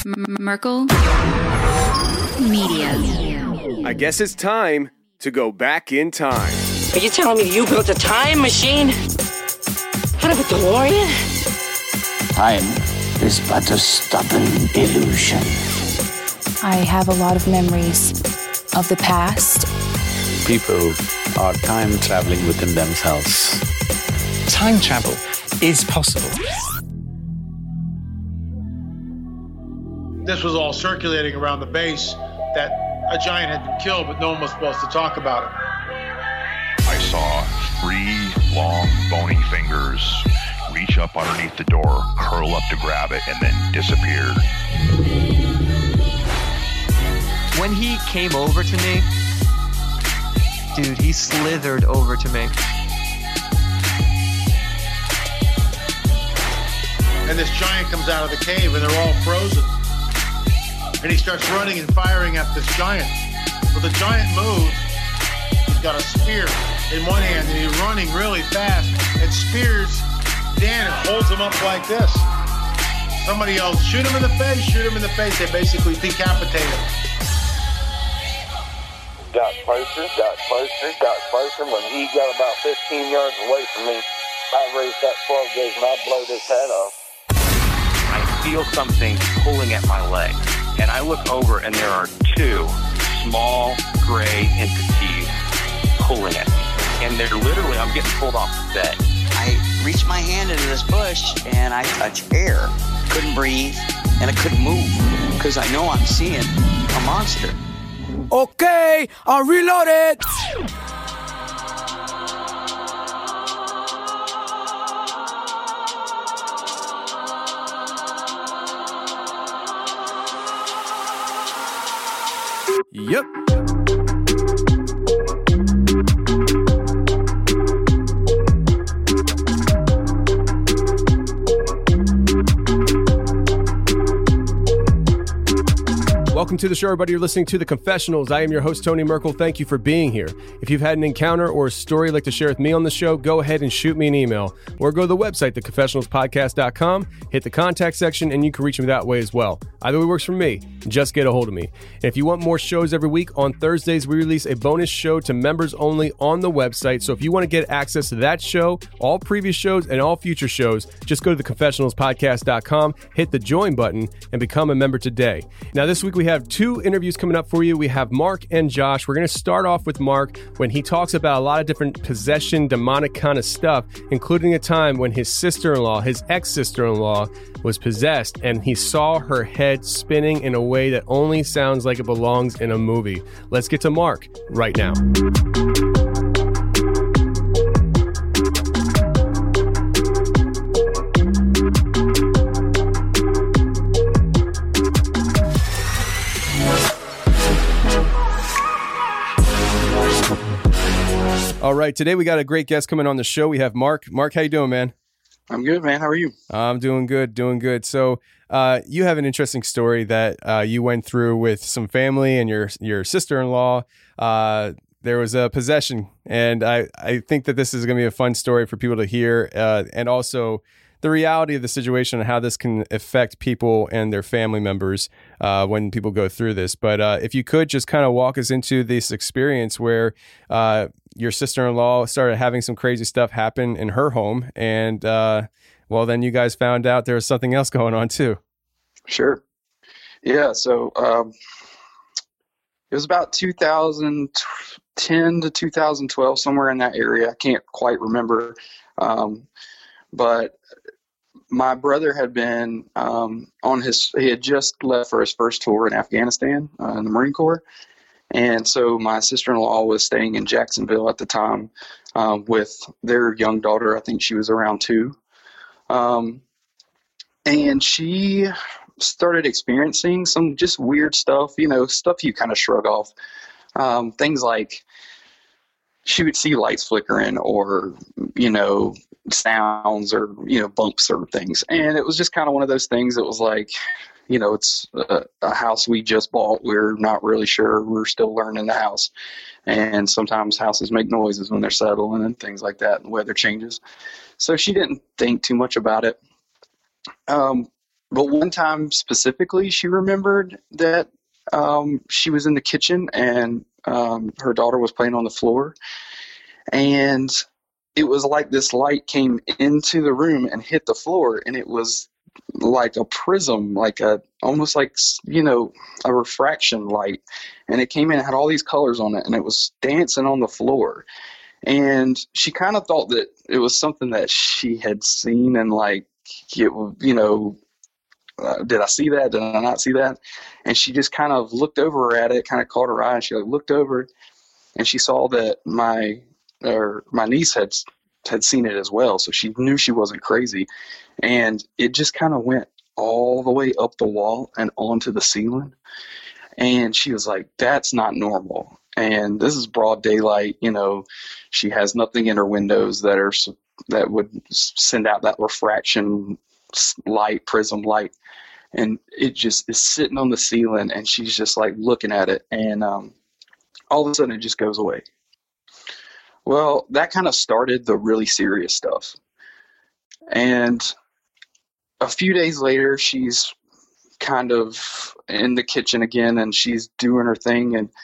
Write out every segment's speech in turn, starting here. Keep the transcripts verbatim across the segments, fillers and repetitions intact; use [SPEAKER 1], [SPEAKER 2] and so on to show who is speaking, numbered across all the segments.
[SPEAKER 1] Merkel Media.
[SPEAKER 2] I guess it's time to go back in time.
[SPEAKER 3] Are you telling me you built a time machine? Out of a DeLorean?
[SPEAKER 4] Time is but a stubborn illusion.
[SPEAKER 5] I have a lot of memories of the past.
[SPEAKER 6] People are time traveling within themselves.
[SPEAKER 7] Time travel is possible.
[SPEAKER 8] This was all circulating around the base that a giant had been killed, but no one was supposed to talk about it.
[SPEAKER 9] I saw three long, bony fingers reach up underneath the door, curl up to grab it, and then disappeared.
[SPEAKER 10] When he came over to me, dude, he slithered over to me.
[SPEAKER 8] And this giant comes out of the cave, and they're all frozen. And he starts running and firing at this giant. Well, the giant moves. He's got a spear in one hand, and he's running really fast and spears Dan and holds him up like this. Somebody else, shoot him in the face, shoot him in the face. They basically decapitate him.
[SPEAKER 11] Got closer, got closer, got closer. When he got about fifteen yards away from me, I raised that twelve gauge and I blowed his head off.
[SPEAKER 12] I feel something pulling at my leg. And I look over, and there are two small gray entities pulling at me. And they're literally, I'm getting pulled off the bed.
[SPEAKER 13] I reach my hand into this bush, and I touch air. Couldn't breathe, and I couldn't move, because I know I'm seeing a monster.
[SPEAKER 14] Okay, I'll reload it!
[SPEAKER 2] Yep. Welcome to the show, everybody. You're listening to The Confessionals. I am your host, Tony Merkel. Thank you for being here. If you've had an encounter or a story you'd like to share with me on the show, go ahead and shoot me an email or go to the website, the confessionals podcast dot com, hit the contact section, and you can reach me that way as well. Either way works for me. Just get a hold of me. And if you want more shows every week, on Thursdays, we release a bonus show to members only on the website. So if you want to get access to that show, all previous shows, and all future shows, just go to the confessionals podcast dot com, hit the join button, and become a member today. Now, this week we have two interviews coming up for you. We have Mark and Josh. We're going to start off with Mark when he talks about a lot of different possession, demonic kind of stuff, including a time when his sister-in-law, his ex-sister-in-law, was possessed, and he saw her head spinning in a way that only sounds like it belongs in a movie. Let's get to Mark right now. All right, today we got a great guest coming on the show. We have Mark. Mark, how you doing, man?
[SPEAKER 15] I'm good, man. How are you?
[SPEAKER 2] I'm doing good, doing good. So uh, you have an interesting story that uh, you went through with some family and your your sister-in-law. Uh, there was a possession, and I, I think that this is going to be a fun story for people to hear, uh, and also the reality of the situation and how this can affect people and their family members uh, when people go through this. But uh, if you could just kind of walk us into this experience where uh, your sister-in-law started having some crazy stuff happen in her home, and uh, well, then you guys found out there was something else going on too.
[SPEAKER 15] Sure. Yeah. So um, it was about two thousand ten to two thousand twelve, somewhere in that area. I can't quite remember. Um, but my brother had been um, on his, he had just left for his first tour in Afghanistan uh, in the Marine Corps. And so my sister-in-law was staying in Jacksonville at the time um, with their young daughter. I think she was around two. Um, and she started experiencing some just weird stuff, you know, stuff you kind of shrug off. Um, things like she would see lights flickering or, you know, sounds or, you know, bumps or things. And it was just kind of one of those things that was like, you know, it's a, a house we just bought. We're not really sure. We're still learning the house. And sometimes houses make noises when they're settling and things like that, and the weather changes. So she didn't think too much about it. Um, but one time specifically, she remembered that um, she was in the kitchen and um, her daughter was playing on the floor. And it was like this light came into the room and hit the floor. And it was like a prism, like a, almost like, you know, a refraction light. And it came in and had all these colors on it, and it was dancing on the floor. And she kind of thought that it was something that she had seen, and like, it, you know, uh, did I see that? Did I not see that? And she just kind of looked over at it, kind of caught her eye, and she like looked over, and she saw that my or my niece had had seen it as well. So she knew she wasn't crazy, and it just kind of went all the way up the wall and onto the ceiling. And she was like, "That's not normal." And this is broad daylight, you know, she has nothing in her windows that are, that would send out that refraction light, prism light. And it just is sitting on the ceiling, and she's just like looking at it. And um, all of a sudden it just goes away. Well, that kind of started the really serious stuff. And a few days later, she's kind of in the kitchen again, and she's doing her thing, and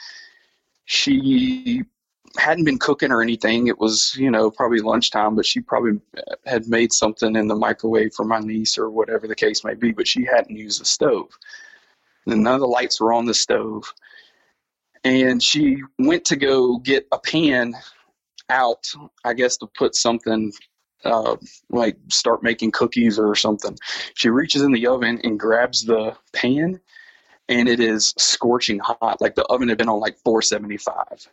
[SPEAKER 15] she hadn't been cooking or anything. It was, you know, probably lunchtime, but she probably had made something in the microwave for my niece or whatever the case may be, but she hadn't used the stove. And none of the lights were on the stove. And she went to go get a pan out, I guess, to put something, uh, like start making cookies or something. She reaches in the oven and grabs the pan, and it is scorching hot. Like the oven had been on like four seventy-five.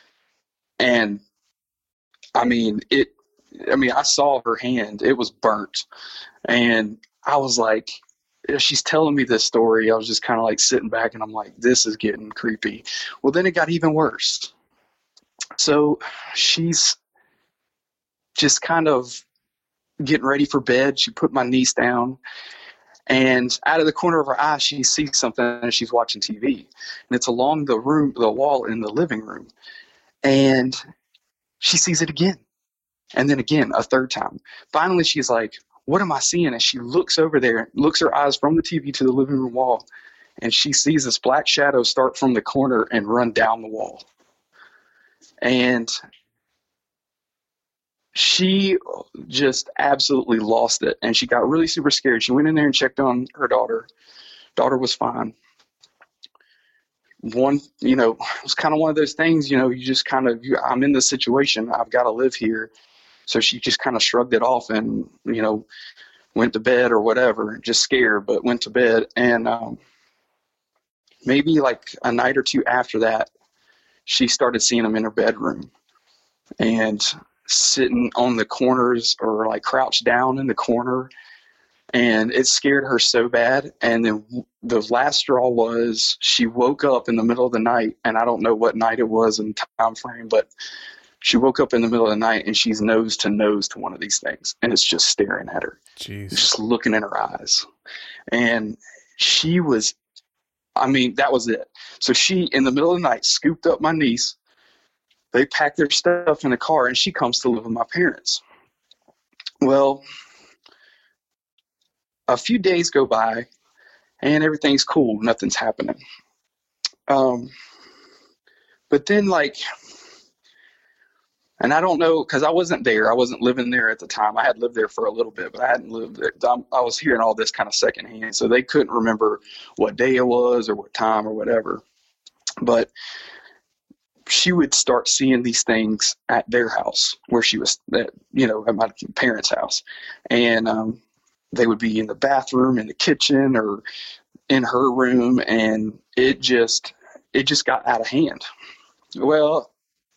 [SPEAKER 15] And I mean, it, I mean, I saw her hand, it was burnt. And I was like, she's telling me this story. I was just kind of like sitting back, and I'm like, this is getting creepy. Well, then it got even worse. So she's just kind of getting ready for bed. She put my niece down, and out of the corner of her eye, she sees something, and she's watching T V. And it's along the room, the wall in the living room. And she sees it again. And then again, a third time. Finally, she's like, what am I seeing? And she looks over there, looks her eyes from the T V to the living room wall, and she sees this black shadow start from the corner and run down the wall. And she just absolutely lost it. And she got really super scared. She went in there and checked on her daughter. Daughter was fine. One, you know, it was kind of one of those things, you know, you just kind of, you, I'm in this situation. I've got to live here. So she just kind of shrugged it off and, you know, went to bed or whatever, just scared, but went to bed. And um, maybe like a night or two after that, she started seeing him in her bedroom and sitting on the corners or like crouched down in the corner. And it scared her so bad. And then the last straw was she woke up in the middle of the night, and I don't know what night it was in time frame, but she woke up in the middle of the night, and she's nose to nose to one of these things, and it's just staring at her.
[SPEAKER 2] Jeez.
[SPEAKER 15] Just looking in her eyes. And she was, I mean, that was it. So she, in the middle of the night, scooped up my niece. They packed their stuff in a car, and she comes to live with my parents. Well, a few days go by, and everything's cool. Nothing's happening. Um, but then, like, and I don't know, because I wasn't there. I wasn't living there at the time. I had lived there for a little bit, but I hadn't lived there. I was hearing all this kind of secondhand, so they couldn't remember what day it was or what time or whatever. But she would start seeing these things at their house, where she was, at, you know, at my parents' house. And um, they would be in the bathroom, in the kitchen, or in her room, and it just, it just got out of hand. Well,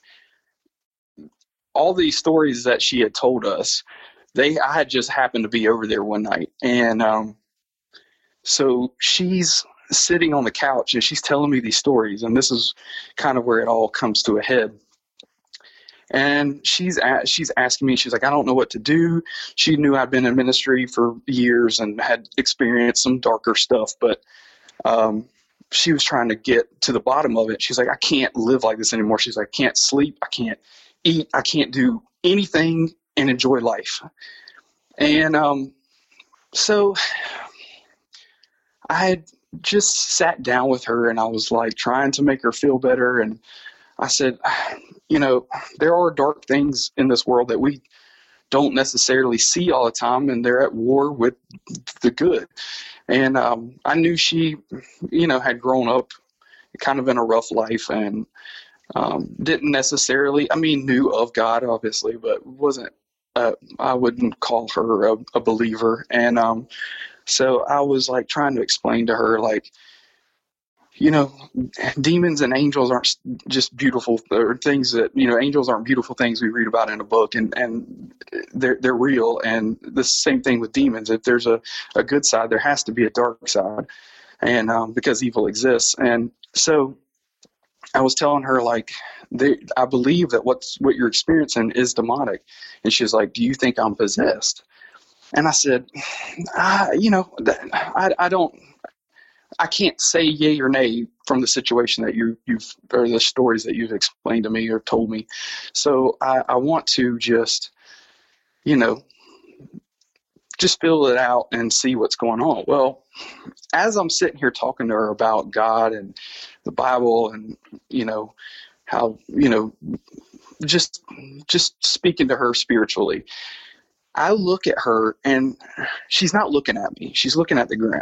[SPEAKER 15] all these stories that she had told us, they, I had just happened to be over there one night. And um, so she's sitting on the couch, and she's telling me these stories, and this is kind of where it all comes to a head. And she's a- she's asking me, she's like, I don't know what to do. She knew I'd been in ministry for years and had experienced some darker stuff, but um, she was trying to get to the bottom of it. She's like, I can't live like this anymore. She's like, I can't sleep. I can't eat. I can't do anything and enjoy life. And um, so I had just sat down with her and I was like trying to make her feel better. And I said, you know, there are dark things in this world that we don't necessarily see all the time, and they're at war with the good. And um, I knew she, you know, had grown up kind of in a rough life and um, didn't necessarily, I mean, knew of God, obviously, but wasn't, uh, I wouldn't call her a, a believer. And um, so I was like trying to explain to her, like, you know, demons and angels aren't just beautiful or things that, you know, angels aren't beautiful things we read about in a book, and, and they're, they're real. And the same thing with demons. If there's a, a good side, there has to be a dark side, and um, because evil exists. And so I was telling her, like, they, I believe that what's, what you're experiencing is demonic. And she's like, do you think I'm possessed? And I said, I, you know, I, I don't, I can't say yay or nay from the situation that you, you've, or the stories that you've explained to me or told me. So I, I want to just, you know, just fill it out and see what's going on. Well, as I'm sitting here talking to her about God and the Bible and, you know, how, you know, just, just speaking to her spiritually, I look at her and she's not looking at me. She's looking at the ground.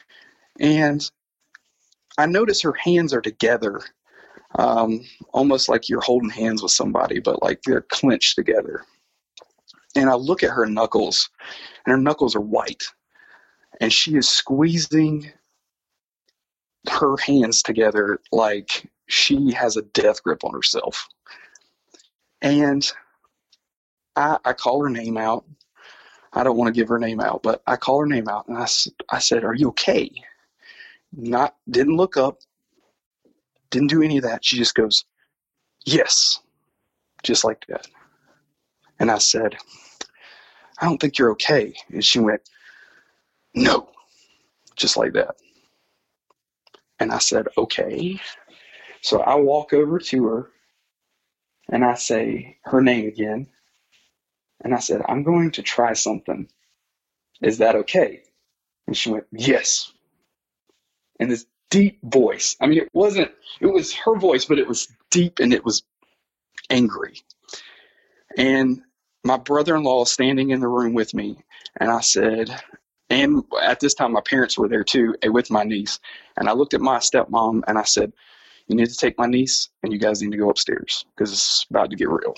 [SPEAKER 15] And I notice her hands are together, um, almost like you're holding hands with somebody, but like they're clenched together. And I look at her knuckles, and her knuckles are white. And she is squeezing her hands together like she has a death grip on herself. And I, I call her name out. I don't want to give her name out, but I call her name out, and I, I said, are you okay? Not, didn't look up, didn't do any of that. She just goes, yes, just like that. And I said, I don't think you're okay. And she went, no, just like that. And I said, okay. So I walk over to her and I say her name again. And I said, I'm going to try something. Is that okay? And she went, yes. In this deep voice. I mean, it wasn't, it was her voice, but it was deep and it was angry. And my brother-in-law is standing in the room with me. And I said, and at this time, my parents were there too, with my niece. And I looked at my stepmom and I said, you need to take my niece and you guys need to go upstairs because it's about to get real.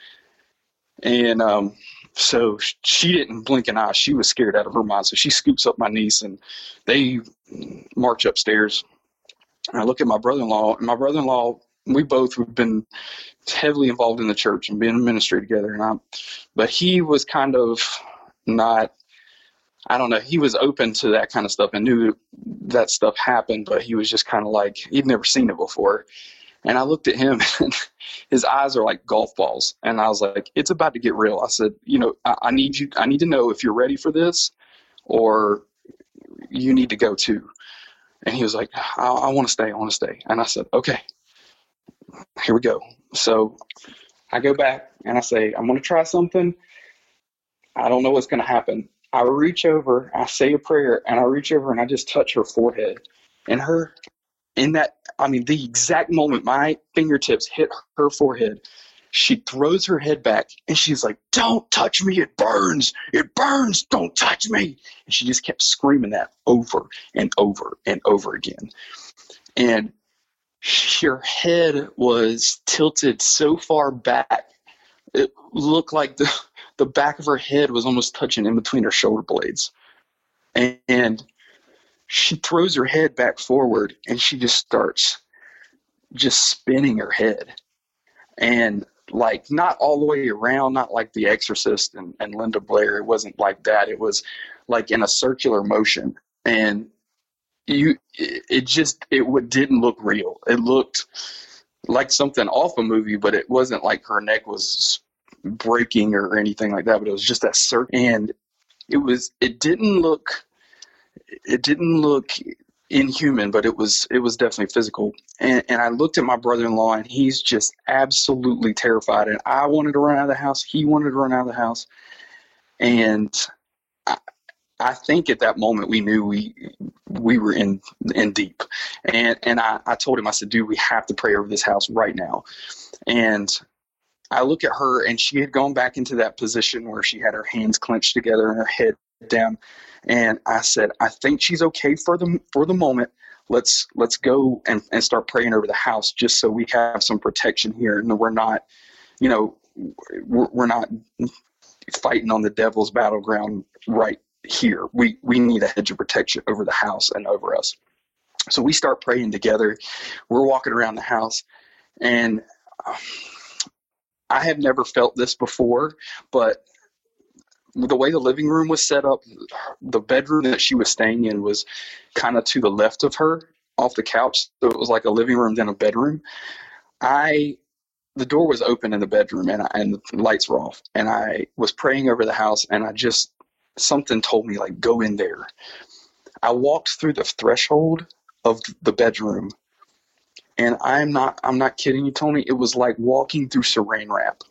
[SPEAKER 15] And um, so she didn't blink an eye. She was scared out of her mind. So she scoops up my niece and they march upstairs. And I look at my brother-in-law, and my brother-in-law, we both have been heavily involved in the church and been in ministry together. And I, but he was kind of not, I don't know, he was open to that kind of stuff and knew that stuff happened, but he was just kind of like, he'd never seen it before. And I looked at him and his eyes are like golf balls. And I was like, it's about to get real. I said, you know, I, I need you, I need to know if you're ready for this or you need to go too. And he was like, I, I want to stay. I want to stay. And I said, okay, here we go. So I go back and I say, I'm going to try something. I don't know what's going to happen. I reach over, I say a prayer, and I reach over and I just touch her forehead. And her, in that, I mean, the exact moment my fingertips hit her forehead, she throws her head back and she's like, don't touch me. It burns. It burns. Don't touch me. And she just kept screaming that over and over and over again. And her head was tilted so far back, it looked like the, the back of her head was almost touching in between her shoulder blades. And, and she throws her head back forward and she just starts just spinning her head. And like not all the way around, not like The Exorcist and, and Linda Blair. It wasn't like that. It was like in a circular motion. And you, it, it just, it would, didn't look real. It looked like something off a movie, but it wasn't like her neck was breaking or anything like that. But it was just that circle. And it was, it didn't look, it didn't look inhuman, but it was, it was definitely physical. And, and I looked at my brother-in-law and he's just absolutely terrified. And I wanted to run out of the house. He wanted to run out of the house. And I, I think at that moment we knew we we were in in deep. And and I, I told him, I said, dude, we have to pray over this house right now. And I look at her, and she had gone back into that position where she had her hands clenched together and her head down. And I said, I think she's okay for the for the moment. Let's let's go and, and start praying over the house, just so we have some protection here, and we're not, you know, we're, we're not fighting on the devil's battleground right here. We we need a hedge of protection over the house and over us. So we start praying together. We're walking around the house, and I have never felt this before, but the way the living room was set up, the bedroom that she was staying in was kind of to the left of her off the couch. So it was like a living room, then a bedroom. I, the door was open in the bedroom, and I, and the lights were off, and I was praying over the house, and I just, something told me, like, go in there. I walked through the threshold of the bedroom, and I'm not, I'm not kidding you, Tony. It was like walking through saran wrap.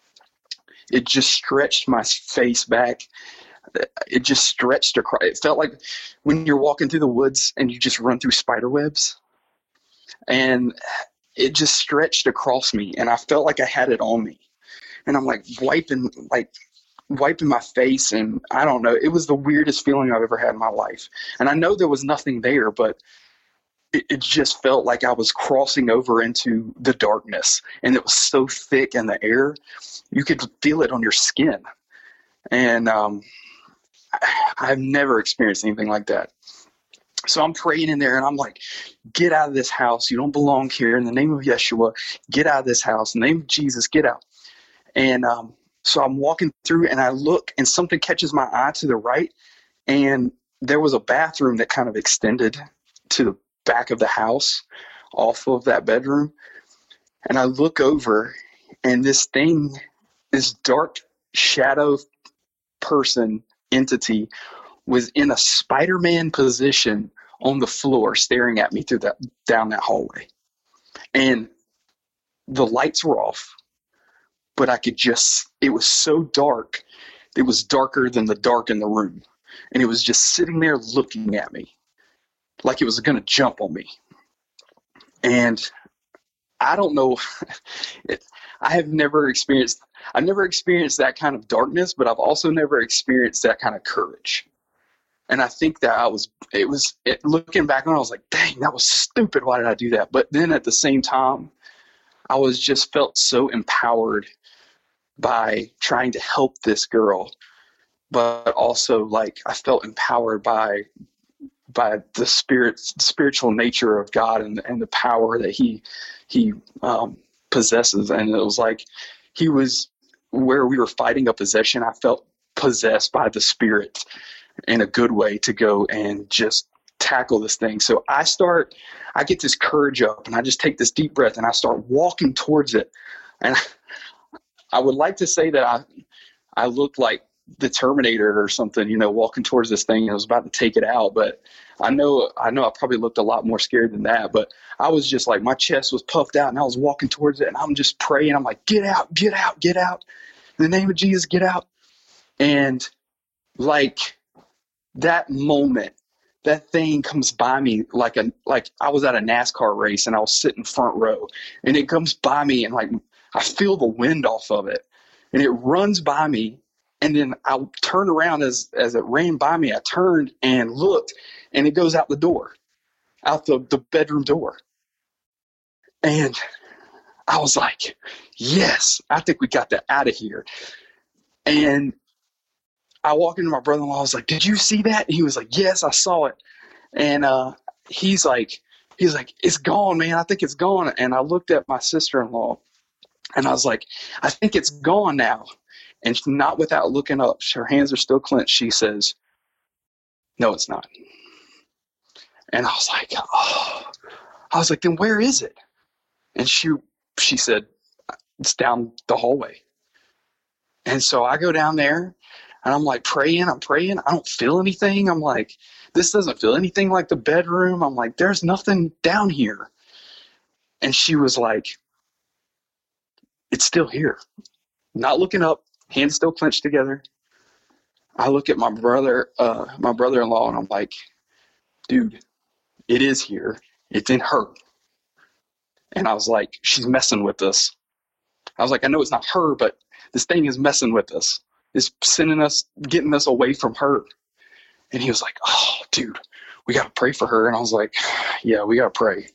[SPEAKER 15] It just stretched my face back. It just stretched across. It felt like when you're walking through the woods and you just run through spider webs. And it just stretched across me, and I felt like I had it on me. And I'm like wiping, like wiping my face, and I don't know. It was the weirdest feeling I've ever had in my life. And I know there was nothing there, but it, it just felt like I was crossing over into the darkness, and it was so thick in the air. You could feel it on your skin. And um, I've never experienced anything like that. So I'm praying in there, and I'm like, get out of this house. You don't belong here. In the name of Yeshua, get out of this house. In the name of Jesus, get out. And um, so I'm walking through, and I look, and something catches my eye to the right. And there was a bathroom that kind of extended to the back of the house off of that bedroom. And I look over, and this thing, this dark shadow person entity was in a Spider-Man position on the floor staring at me through that down that hallway. And the lights were off, but I could just, it was so dark. It was darker than the dark in the room. And it was just sitting there looking at me like it was going to jump on me. And I don't know. It, I have never experienced, I've never experienced that kind of darkness, but I've also never experienced that kind of courage. And I think that I was, it was, it, looking back on it, I was like, dang, that was stupid. Why did I do that? But then at the same time, I was just felt so empowered by trying to help this girl, but also like I felt empowered by by the spirit, spiritual nature of God, and, and the power that he he um, possesses. And it was like he was, where we were fighting a possession, I felt possessed by the Spirit in a good way to go and just tackle this thing. So I start, I get this courage up, and I just take this deep breath, and I start walking towards it. And I would like to say that I I looked like the Terminator or something, you know, walking towards this thing, and I was about to take it out. But I know, I know I probably looked a lot more scared than that, but I was just like, my chest was puffed out, and I was walking towards it, and I'm just praying. I'm like, get out, get out, get out. In the name of Jesus, get out. And like that moment, that thing comes by me like a, like I was at a NASCAR race, and I was sitting front row, and it comes by me, and like, I feel the wind off of it, and it runs by me. And then I turned around as, as it ran by me. I turned and looked, and it goes out the door, out the, the bedroom door. And I was like, yes, I think we got that out of here. And I walked into my brother-in-law. I was like, did you see that? And he was like, yes, I saw it. And uh, he's like, he's like, it's gone, man. I think it's gone. And I looked at my sister-in-law, and I was like, I think it's gone now. And not without looking up, her hands are still clenched. She says, no, it's not. And I was like, oh, I was like, then where is it? And she, she said, it's down the hallway. And so I go down there, and I'm like praying, I'm praying. I don't feel anything. I'm like, this doesn't feel anything like the bedroom. I'm like, there's nothing down here. And she was like, it's still here. Not looking up. Hands still clenched together. I look at my brother, uh, my brother-in-law, and I'm like, dude, it is here. It's in her. And I was like, she's messing with us. I was like, I know it's not her, but this thing is messing with us. It's sending us, getting us away from her. And he was like, oh, dude, we got to pray for her. And I was like, yeah, we got to pray.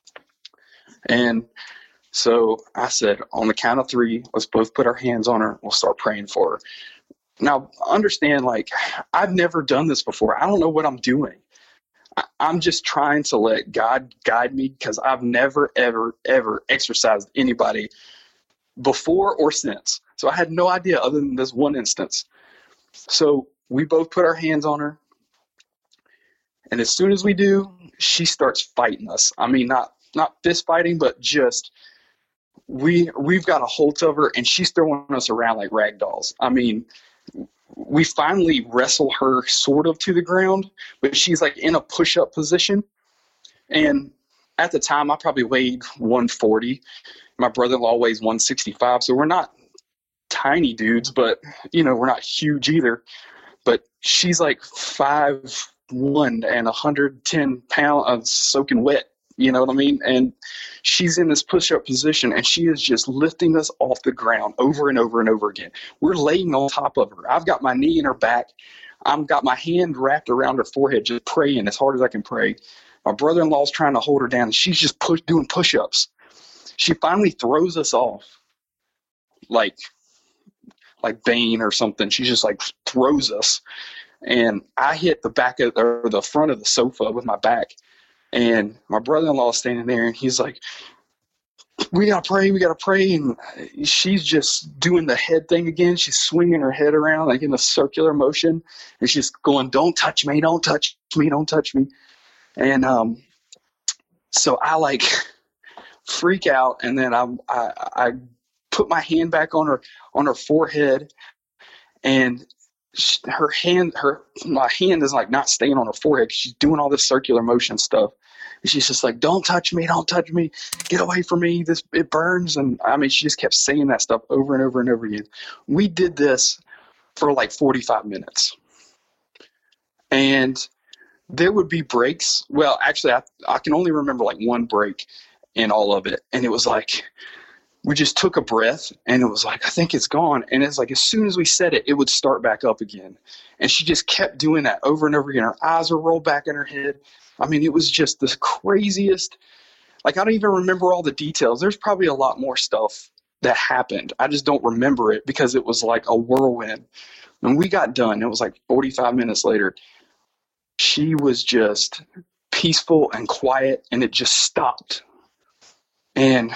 [SPEAKER 15] And so I said, on the count of three, let's both put our hands on her. We'll start praying for her. Now, understand, like, I've never done this before. I don't know what I'm doing. I, I'm just trying to let God guide me because I've never, ever, ever exorcised anybody before or since. So I had no idea other than this one instance. So we both put our hands on her. And as soon as we do, she starts fighting us. I mean, not not fist fighting, but just we, we've got a hold of her, and she's throwing us around like rag dolls. I mean, we finally wrestle her sort of to the ground, but she's like in a push-up position. And at the time, I probably weighed one forty. My brother-in-law weighs one sixty-five. So we're not tiny dudes, but, you know, we're not huge either. But she's like five one and one hundred ten pounds of soaking wet. You know what I mean? And she's in this push-up position, and she is just lifting us off the ground over and over and over again. We're laying on top of her. I've got my knee in her back. I've got my hand wrapped around her forehead, just praying as hard as I can pray. My brother-in-law's trying to hold her down, and she's just push, doing push-ups. She finally throws us off, like like Bane or something. She just like throws us, and I hit the back of or the front of the sofa with my back. And my brother-in-law is standing there, and he's like, we got to pray, we got to pray. And she's just doing the head thing again. She's swinging her head around like in a circular motion. And she's going, don't touch me, don't touch me, don't touch me. And um, so I like freak out, and then I, I I put my hand back on her on her forehead, and she, her hand, her my hand is like not staying on her forehead. She's doing all this circular motion stuff. And she's just like, don't touch me, don't touch me, get away from me, this it burns. And I mean, she just kept saying that stuff over and over and over again. We did this for like forty-five minutes. And there would be breaks. Well, actually, I, I can only remember like one break in all of it. And it was like, we just took a breath, and it was like, I think it's gone. And it's like, as soon as we said it, it would start back up again. And she just kept doing that over and over again. Her eyes were rolled back in her head. I mean, it was just the craziest. Like, I don't even remember all the details. There's probably a lot more stuff that happened. I just don't remember it because it was like a whirlwind. When we got done, it was like forty-five minutes later. She was just peaceful and quiet, and it just stopped. And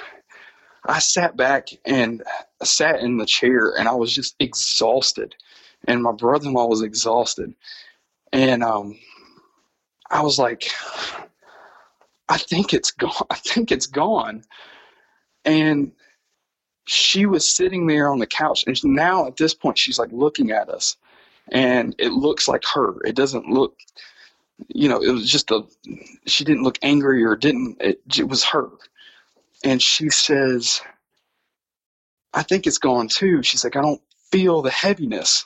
[SPEAKER 15] I sat back and I sat in the chair, and I was just exhausted. And my brother-in-law was exhausted. And um, I was like, I think it's gone. I think it's gone. And she was sitting there on the couch. And now at this point, she's like looking at us. And it looks like her. It doesn't look, you know, it was just a, she didn't look angry or didn't, it, it was her. And she says, I think it's gone too. She's like, I don't feel the heaviness.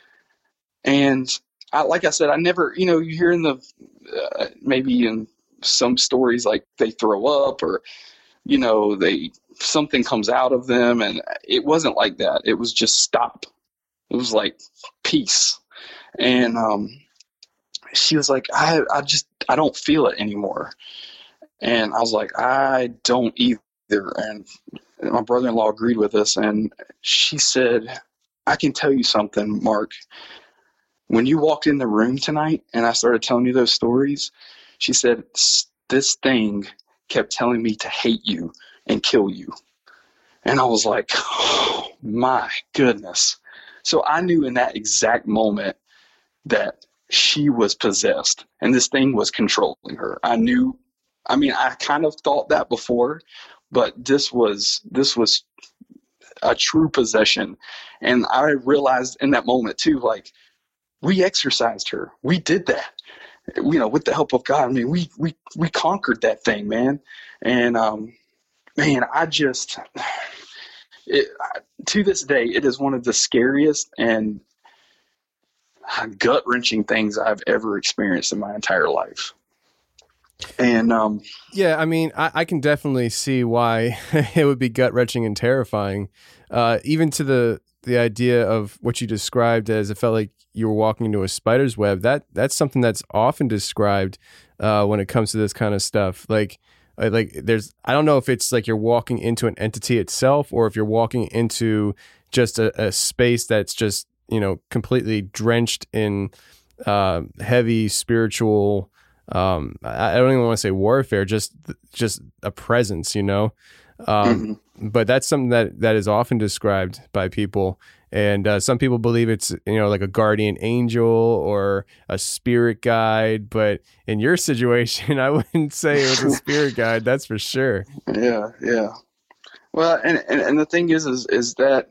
[SPEAKER 15] And I, like I said, I never, you know, you hear in the, uh, maybe in some stories, like they throw up or, you know, they, something comes out of them. And it wasn't like that. It was just stop. It was like peace. And um, she was like, I, I just, I don't feel it anymore. And I was like, I don't either. And my brother-in-law agreed with us. And she said, I can tell you something, Mark. When you walked in the room tonight and I started telling you those stories, she said, this thing kept telling me to hate you and kill you. And I was like, oh, my goodness. So I knew in that exact moment that she was possessed and this thing was controlling her. I knew, I mean, I kind of thought that before, but this was, this was a true possession. And I realized in that moment too, like, we exorcised her. We did that, you know, with the help of God. I mean, we, we, we conquered that thing, man. And, um, man, I just, it, to this day, it is one of the scariest and gut wrenching things I've ever experienced in my entire life. And um,
[SPEAKER 2] yeah, I mean, I, I can definitely see why it would be gut wrenching and terrifying, uh, even to the the idea of what you described as it felt like you were walking into a spider's web. That that's something that's often described uh, when it comes to this kind of stuff. Like, like there's, I don't know if it's like you're walking into an entity itself, or if you're walking into just a, a space that's just, you know, completely drenched in uh, heavy spiritual. Um, I, I don't even want to say warfare, just just a presence, you know. Um, mm-hmm. But that's something that that is often described by people. And uh, some people believe it's, you know, like a guardian angel or a spirit guide. But in your situation, I wouldn't say it was a spirit guide. That's for sure.
[SPEAKER 15] Yeah, yeah. Well, and, and, and the thing is, is, is that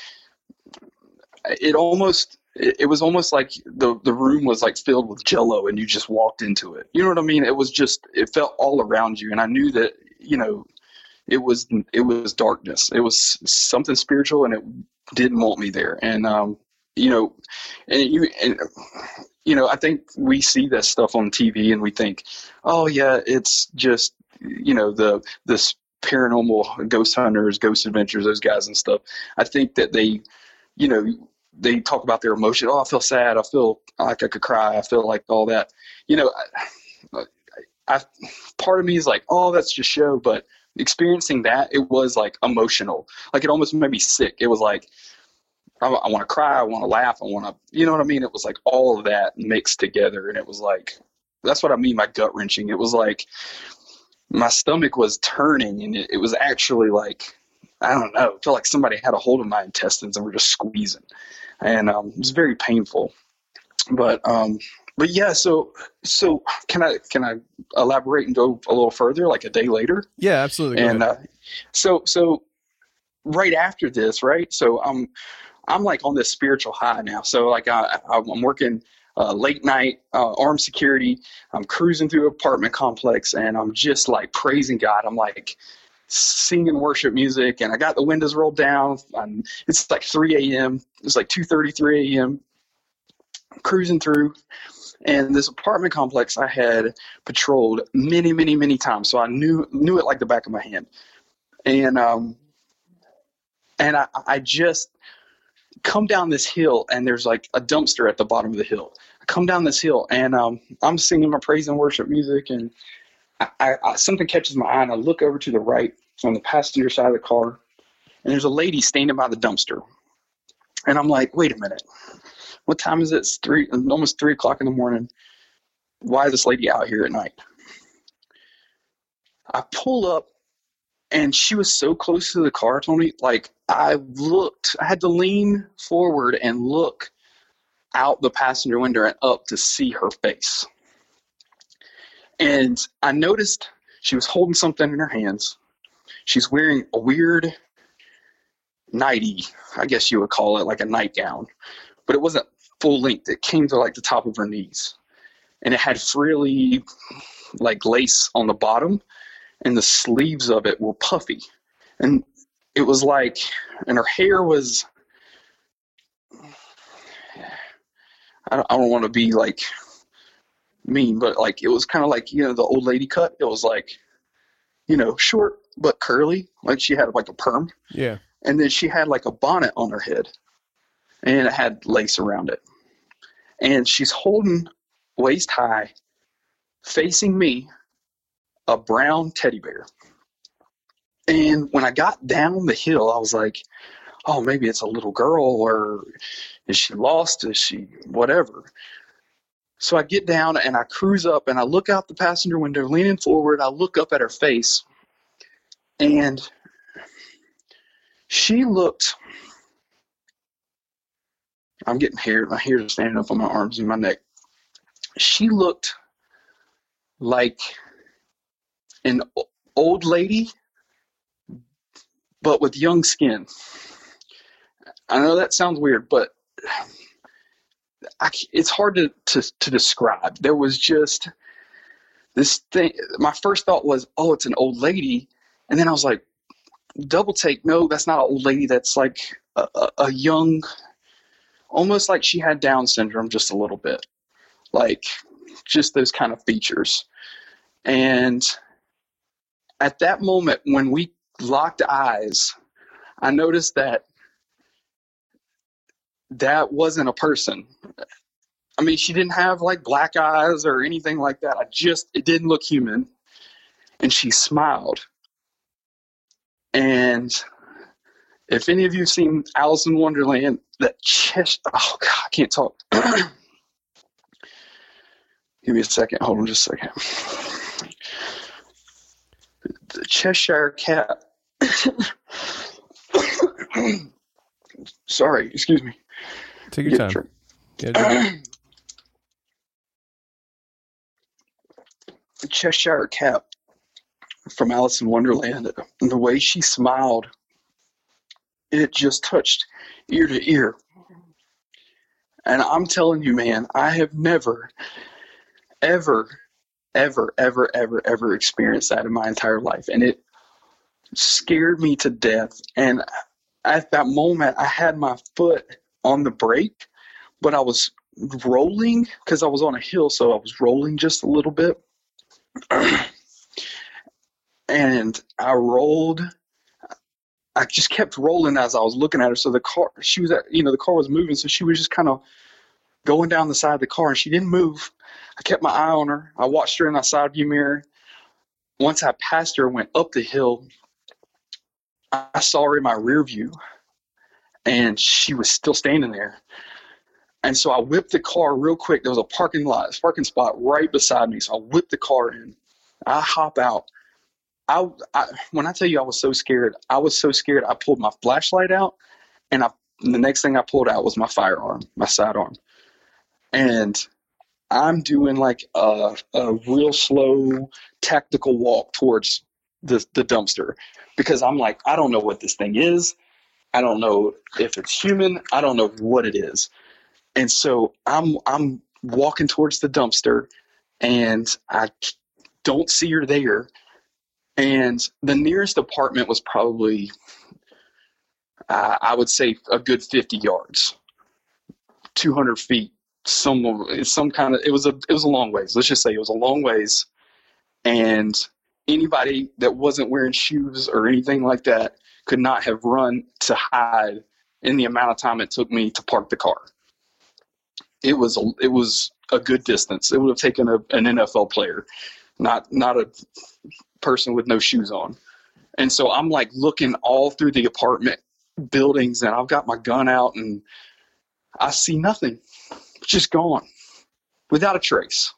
[SPEAKER 15] it almost, it, it was almost like the, the room was like filled with Jell-O and you just walked into it. You know what I mean? It was just, it felt all around you. And I knew that, you know, it was, it was darkness. It was something spiritual, and it didn't want me there. And, um, you know, and you, and, you know, I think we see that stuff on T V and we think, oh yeah, it's just, you know, the, this paranormal ghost hunters, ghost adventures, those guys and stuff. I think that they, you know, they talk about their emotion. Oh, I feel sad. I feel like I could cry. I feel like all that, you know, I, I part of me is like, oh, that's just show. But experiencing that, it was like emotional. Like it almost made me sick. It was like, I, I want to cry. I want to laugh. I want to, you know what I mean? It was like all of that mixed together. And it was like, that's what I mean by gut wrenching. It was like my stomach was turning, and it, it was actually like, I don't know, it felt like somebody had a hold of my intestines and were just squeezing. And um, it was very painful. But um, but yeah, so so can I can I elaborate and go a little further, like a day later?
[SPEAKER 2] Yeah, absolutely. Go
[SPEAKER 15] and uh, so so right after this, right? So I'm I'm like on this spiritual high now. So like I, I'm working uh, late night uh, armed security. I'm cruising through an apartment complex, and I'm just like praising God. I'm like singing worship music, and I got the windows rolled down. I'm, it's like three a.m. It's like two thirty-three a.m. cruising through, and this apartment complex I had patrolled many, many, many times, so I knew knew it like the back of my hand. And um, and I, I just come down this hill, and there's like a dumpster at the bottom of the hill. I come down this hill, and um, I'm singing my praise and worship music, and I, I, I, something catches my eye, and I look over to the right on the passenger side of the car, and there's a lady standing by the dumpster. And I'm like, wait a minute. What time is it? It's three, almost three o'clock in the morning. Why is this lady out here at night? I pull up, and she was so close to the car, Tony. Like, I looked, I had to lean forward and look out the passenger window and up to see her face. And I noticed she was holding something in her hands. She's wearing a weird nightie, I guess you would call it, like a nightgown. But it wasn't full length. It came to like the top of her knees. And it had frilly like lace on the bottom, and the sleeves of it were puffy. And it was like, and her hair was, I don't, I don't want to be like mean, but like it was kind of like, you know, the old lady cut. It was like, you know, short but curly, like she had like a perm.
[SPEAKER 2] Yeah.
[SPEAKER 15] And then she had like a bonnet on her head, and it had lace around it. And she's holding waist high, facing me, a brown teddy bear. And when I got down the hill, I was like, oh, maybe it's a little girl, or is she lost? Is she whatever? So I get down and I cruise up, and I look out the passenger window, leaning forward. I look up at her face, and she looked, I'm getting hair, my hair is standing up on my arms and my neck. She looked like an old lady, but with young skin. I know that sounds weird, but I, it's hard to, to, to describe. There was just this thing. My first thought was, oh, it's an old lady. And then I was like, double take, no, that's not an old lady. That's like a, a, a young, almost like she had Down syndrome just a little bit, like just those kind of features. And at that moment, when we locked eyes, I noticed that that wasn't a person. I mean, she didn't have like black eyes or anything like that. I just, it didn't look human. And she smiled. And if any of you have seen Alice in Wonderland, that chest, oh God, I can't talk. Give me a second. Hold on just a second. The Cheshire Cat. Sorry, excuse me.
[SPEAKER 2] Take your time. Yeah,
[SPEAKER 15] the Cheshire Cat from Alice in Wonderland, and the way she smiled, it just touched ear to ear. And I'm telling you, man, I have never, ever, ever, ever, ever, ever experienced that in my entire life. And it scared me to death. And at that moment, I had my foot on the brake, but I was rolling because I was on a hill, so I was rolling just a little bit. And I rolled. I just kept rolling as I was looking at her. So the car, she was at, you know, the car was moving, so she was just kind of going down the side of the car, and she didn't move. I kept my eye on her. I watched her in my side view mirror. Once I passed her and went up the hill, I saw her in my rear view, and she was still standing there. And so I whipped the car real quick. There was a parking lot, parking spot right beside me. So I whipped the car in. I hop out. I, I when I tell you I was so scared, I was so scared. I pulled my flashlight out, and I and the next thing I pulled out was my firearm, my sidearm. And I'm doing like a, a real slow tactical walk towards the, the dumpster, because I'm like, I don't know what this thing is. I don't know if it's human. I don't know what it is. And so I'm I'm walking towards the dumpster, and I don't see her there. And the nearest apartment was probably, uh, I would say, a good fifty yards, two hundred feet. Some some kind of it was a it was a long ways. Let's just say it was a long ways. And anybody that wasn't wearing shoes or anything like that could not have run to hide in the amount of time it took me to park the car. It was a, it was a good distance. It would have taken a, an N F L player, not not a person with no shoes on. And so I'm like looking all through the apartment buildings, and I've got my gun out, and I see nothing. It's just gone without a trace.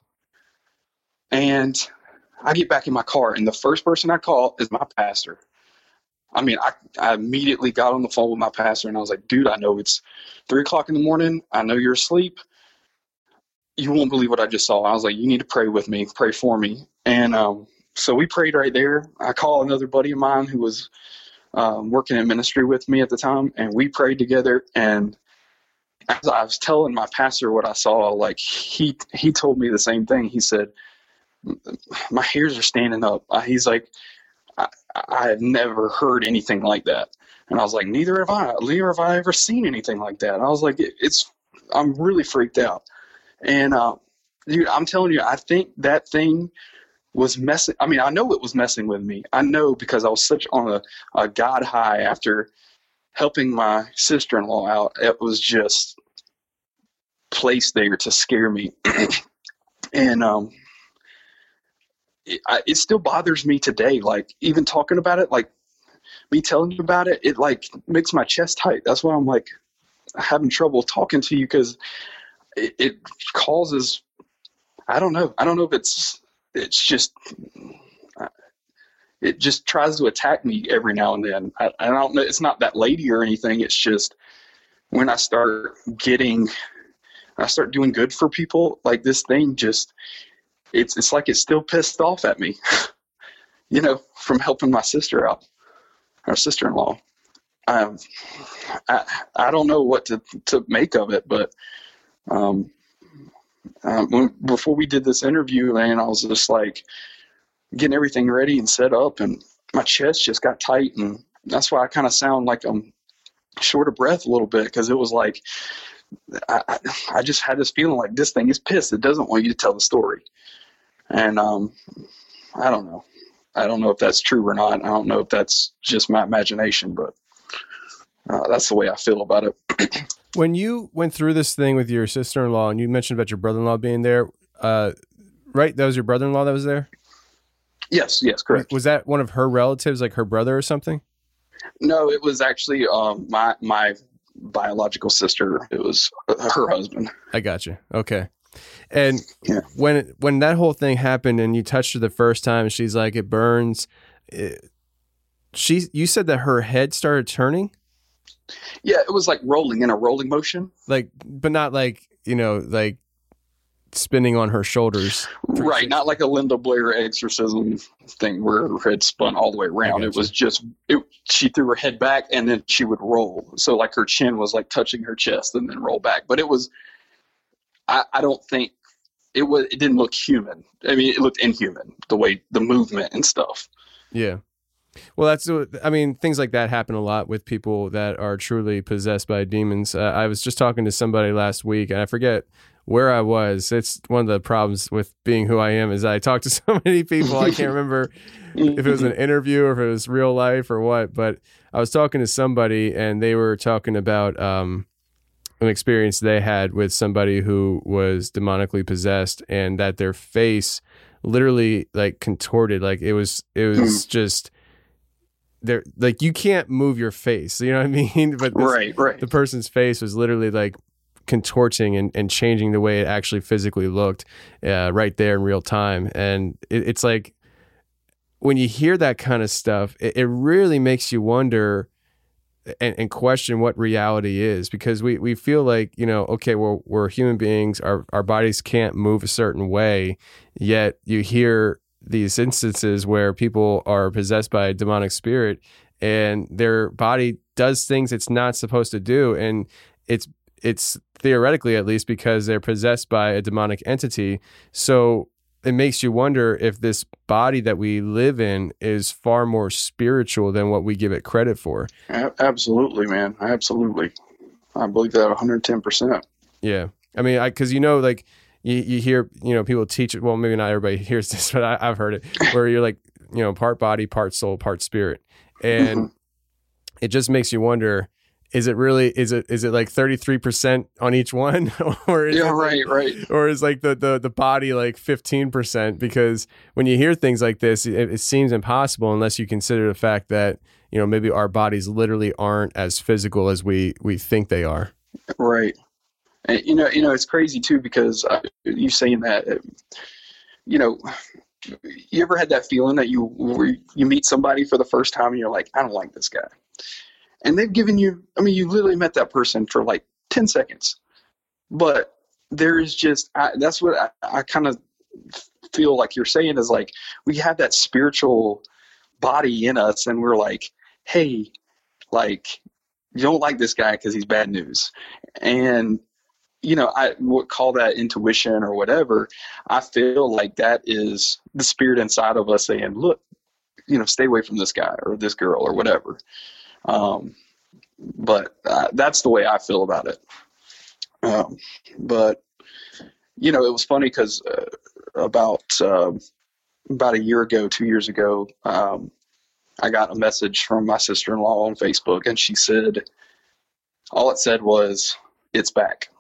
[SPEAKER 15] And I get back in my car, and the first person I call is my pastor. I mean, I, I immediately got on the phone with my pastor, and I was like, dude, I know it's three o'clock in the morning. I know you're asleep. You won't believe what I just saw. I was like, you need to pray with me, pray for me. And um, so we prayed right there. I called another buddy of mine who was um, working in ministry with me at the time, and we prayed together. And as I was telling my pastor what I saw, like he he told me the same thing. He said, my hairs are standing up. Uh, he's like, I, I have never heard anything like that. And I was like, neither have I. Neither have I ever seen anything like that. And I was like, it, it's, I'm really freaked out. And, uh, dude, I'm telling you, I think that thing was messing. I mean, I know it was messing with me. I know, because I was such on a, a God high after helping my sister-in-law out. It was just placed there to scare me. And, um, it, I, it still bothers me today. Like, even talking about it, like me telling you about it, it like makes my chest tight. That's why I'm like having trouble talking to you, because it, it causes, I don't know. I don't know if it's, it's just, it just tries to attack me every now and then. I, I don't know. It's not that lady or anything. It's just when I start getting, I start doing good for people, like this thing just, it's, it's like it's still pissed off at me, you know, from helping my sister out, our sister-in-law. Um, I, I don't know what to, to make of it, but, um, um, when, before we did this interview, man, I was just like getting everything ready and set up, and my chest just got tight. And that's why I kind of sound like I'm short of breath a little bit, because it was like I, I, I just had this feeling like this thing is pissed. It doesn't want you to tell the story. And um, I don't know. I don't know if that's true or not. I don't know if that's just my imagination, but uh, that's the way I feel about it.
[SPEAKER 2] When you went through this thing with your sister-in-law and you mentioned about your brother-in-law being there, uh, right? That was your brother-in-law that was there?
[SPEAKER 15] Yes, yes, correct.
[SPEAKER 2] Was that one of her relatives, like her brother or something?
[SPEAKER 15] No, it was actually um, my my biological sister. It was her husband.
[SPEAKER 2] I got you. Okay. And
[SPEAKER 15] yeah.
[SPEAKER 2] when when that whole thing happened and you touched her the first time, she's like, it burns. It, she, you said that her head started turning?
[SPEAKER 15] Yeah, it was like rolling in a rolling motion.
[SPEAKER 2] Like, but not like, you know, like spinning on her shoulders.
[SPEAKER 15] Right, not like a Linda Blair exorcism thing where her head spun all the way around. It was just, it, she threw her head back and then she would roll. So like her chin was like touching her chest and then roll back. But it was, I, I don't think, it was, it didn't look human. I mean, it looked inhuman, the way, the movement and stuff.
[SPEAKER 2] Yeah. Well, that's, I mean, things like that happen a lot with people that are truly possessed by demons. Uh, I was just talking to somebody last week, and I forget where I was. It's one of the problems with being who I am is I talk to so many people. I can't remember if it was an interview or if it was real life or what, but I was talking to somebody and they were talking about um, an experience they had with somebody who was demonically possessed and that their face literally like contorted. Like it was, it was just... They're like, you can't move your face, you know what I mean? But this,
[SPEAKER 15] right, right.
[SPEAKER 2] the person's face was literally like contorting and, and changing the way it actually physically looked uh, right there in real time. And it, it's like, when you hear that kind of stuff, it, it really makes you wonder and, and question what reality is, because we, we feel like, you know, okay, well, we're human beings, our, our bodies can't move a certain way, yet you hear these instances where people are possessed by a demonic spirit and their body does things it's not supposed to do. And it's, it's theoretically, at least, because they're possessed by a demonic entity. So it makes you wonder if this body that we live in is far more spiritual than what we give it credit for.
[SPEAKER 15] Absolutely, man. Absolutely. I believe that one hundred ten percent.
[SPEAKER 2] Yeah. I mean, I, cause you know, like, You, you hear, you know, people teach it. Well, maybe not everybody hears this, but I, I've heard it where you're like, you know, part body, part soul, part spirit. And mm-hmm. it just makes you wonder, is it really, is it, is it like thirty-three percent on each one? or is
[SPEAKER 15] yeah,
[SPEAKER 2] it
[SPEAKER 15] right,
[SPEAKER 2] like,
[SPEAKER 15] right.
[SPEAKER 2] Or is like the, the, the body like fifteen percent? Because when you hear things like this, it, it seems impossible unless you consider the fact that, you know, maybe our bodies literally aren't as physical as we, we think they are.
[SPEAKER 15] Right. And, you know, you know, it's crazy too, because uh, you saying that, uh, you know, you ever had that feeling that you where you meet somebody for the first time and you're like, I don't like this guy. And they've given you, I mean, you literally met that person for like ten seconds, but there is just, I, that's what I, I kind of feel like you're saying is like, we have that spiritual body in us and we're like, hey, like, you don't like this guy because he's bad news. And, you know, I would call that intuition or whatever. I feel like that is the spirit inside of us saying, look, you know, stay away from this guy or this girl or whatever. Um, but uh, that's the way I feel about it. Um, but, you know, it was funny because uh, about, uh, about a year ago, two years ago, um, I got a message from my sister-in-law on Facebook, and she said, all it said was, it's back.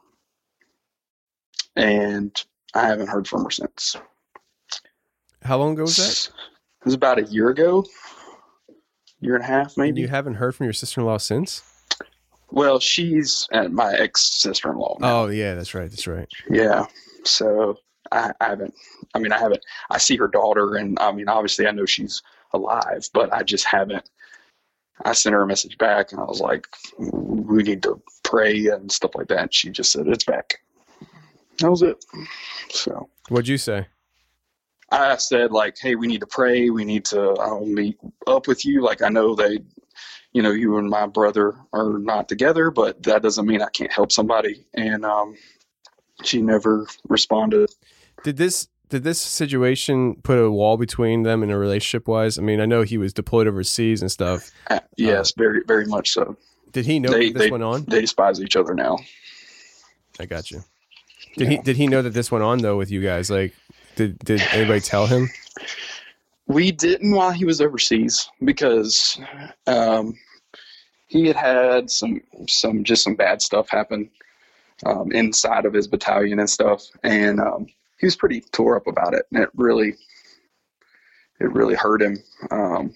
[SPEAKER 15] And I haven't heard from her since.
[SPEAKER 2] How long ago was that?
[SPEAKER 15] It was about a year ago, year and a half, maybe.
[SPEAKER 2] And you haven't heard from your sister-in-law since?
[SPEAKER 15] Well, she's uh, my ex-sister-in-law now.
[SPEAKER 2] Oh, yeah, that's right. That's right.
[SPEAKER 15] Yeah. So I, I haven't, I mean, I haven't, I see her daughter, and I mean, obviously I know she's alive, but I just haven't. I sent her a message back, and I was like, we need to pray and stuff like that. And she just said, it's back. That was it. So
[SPEAKER 2] what'd you say?
[SPEAKER 15] I said, like, hey, we need to pray. We need to I'll meet up with you. Like, I know they, you know, you and my brother are not together, but that doesn't mean I can't help somebody. And um, she never responded.
[SPEAKER 2] Did this did this situation put a wall between them in a relationship wise? I mean, I know he was deployed overseas and stuff.
[SPEAKER 15] Uh, yes, uh, very, very much so.
[SPEAKER 2] Did he know
[SPEAKER 15] they,
[SPEAKER 2] that this
[SPEAKER 15] they,
[SPEAKER 2] went on?
[SPEAKER 15] They despise each other now.
[SPEAKER 2] I got you. Did yeah. he did he know that this went on though with you guys? Like, did did anybody tell him?
[SPEAKER 15] We didn't while he was overseas because um, he had had some some just some bad stuff happen um, inside of his battalion and stuff, and um, he was pretty tore up about it, and it really it really hurt him. Um,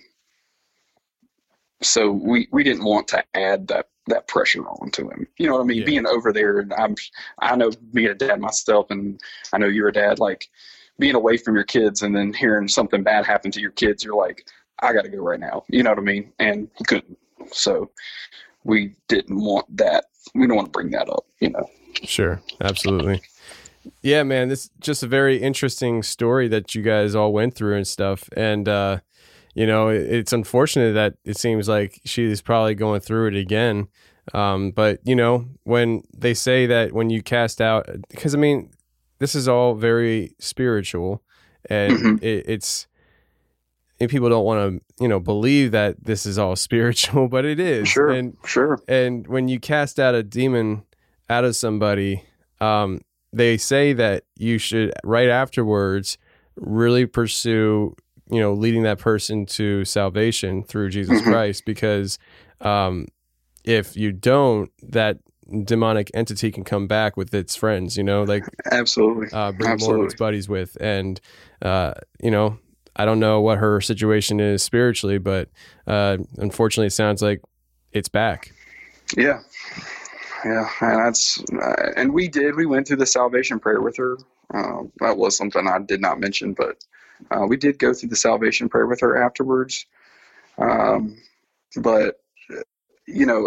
[SPEAKER 15] so we we didn't want to add that that pressure onto him. You know what I mean? Yeah. Being over there, and I'm I know being a dad myself, and I know you're a dad, like. Being away from your kids and then hearing something bad happen to your kids, you're like, I got to go right now. You know what I mean? And he couldn't. So we didn't want that. We don't want to bring that up, you know?
[SPEAKER 2] Sure. Absolutely. Yeah, man, this is just a very interesting story that you guys all went through and stuff. And, uh, you know, it, it's unfortunate that it seems like she's probably going through it again. Um, but, you know, when they say that when you cast out, because I mean, this is all very spiritual, and mm-hmm. it, it's and people don't want to, you know, believe that this is all spiritual, but it is.
[SPEAKER 15] Sure,
[SPEAKER 2] and,
[SPEAKER 15] sure.
[SPEAKER 2] And when you cast out a demon out of somebody, um, they say that you should right afterwards really pursue, you know, leading that person to salvation through Jesus mm-hmm. Christ, because um, if you don't, that demonic entity can come back with its friends, you know, like
[SPEAKER 15] absolutely
[SPEAKER 2] uh, bring
[SPEAKER 15] absolutely.
[SPEAKER 2] more of its buddies with. And, uh, you know, I don't know what her situation is spiritually, but uh, unfortunately it sounds like it's back.
[SPEAKER 15] Yeah. Yeah. And that's, uh, and we did, we went through the salvation prayer with her. Uh, that was something I did not mention, but uh, we did go through the salvation prayer with her afterwards. Um, but, you know,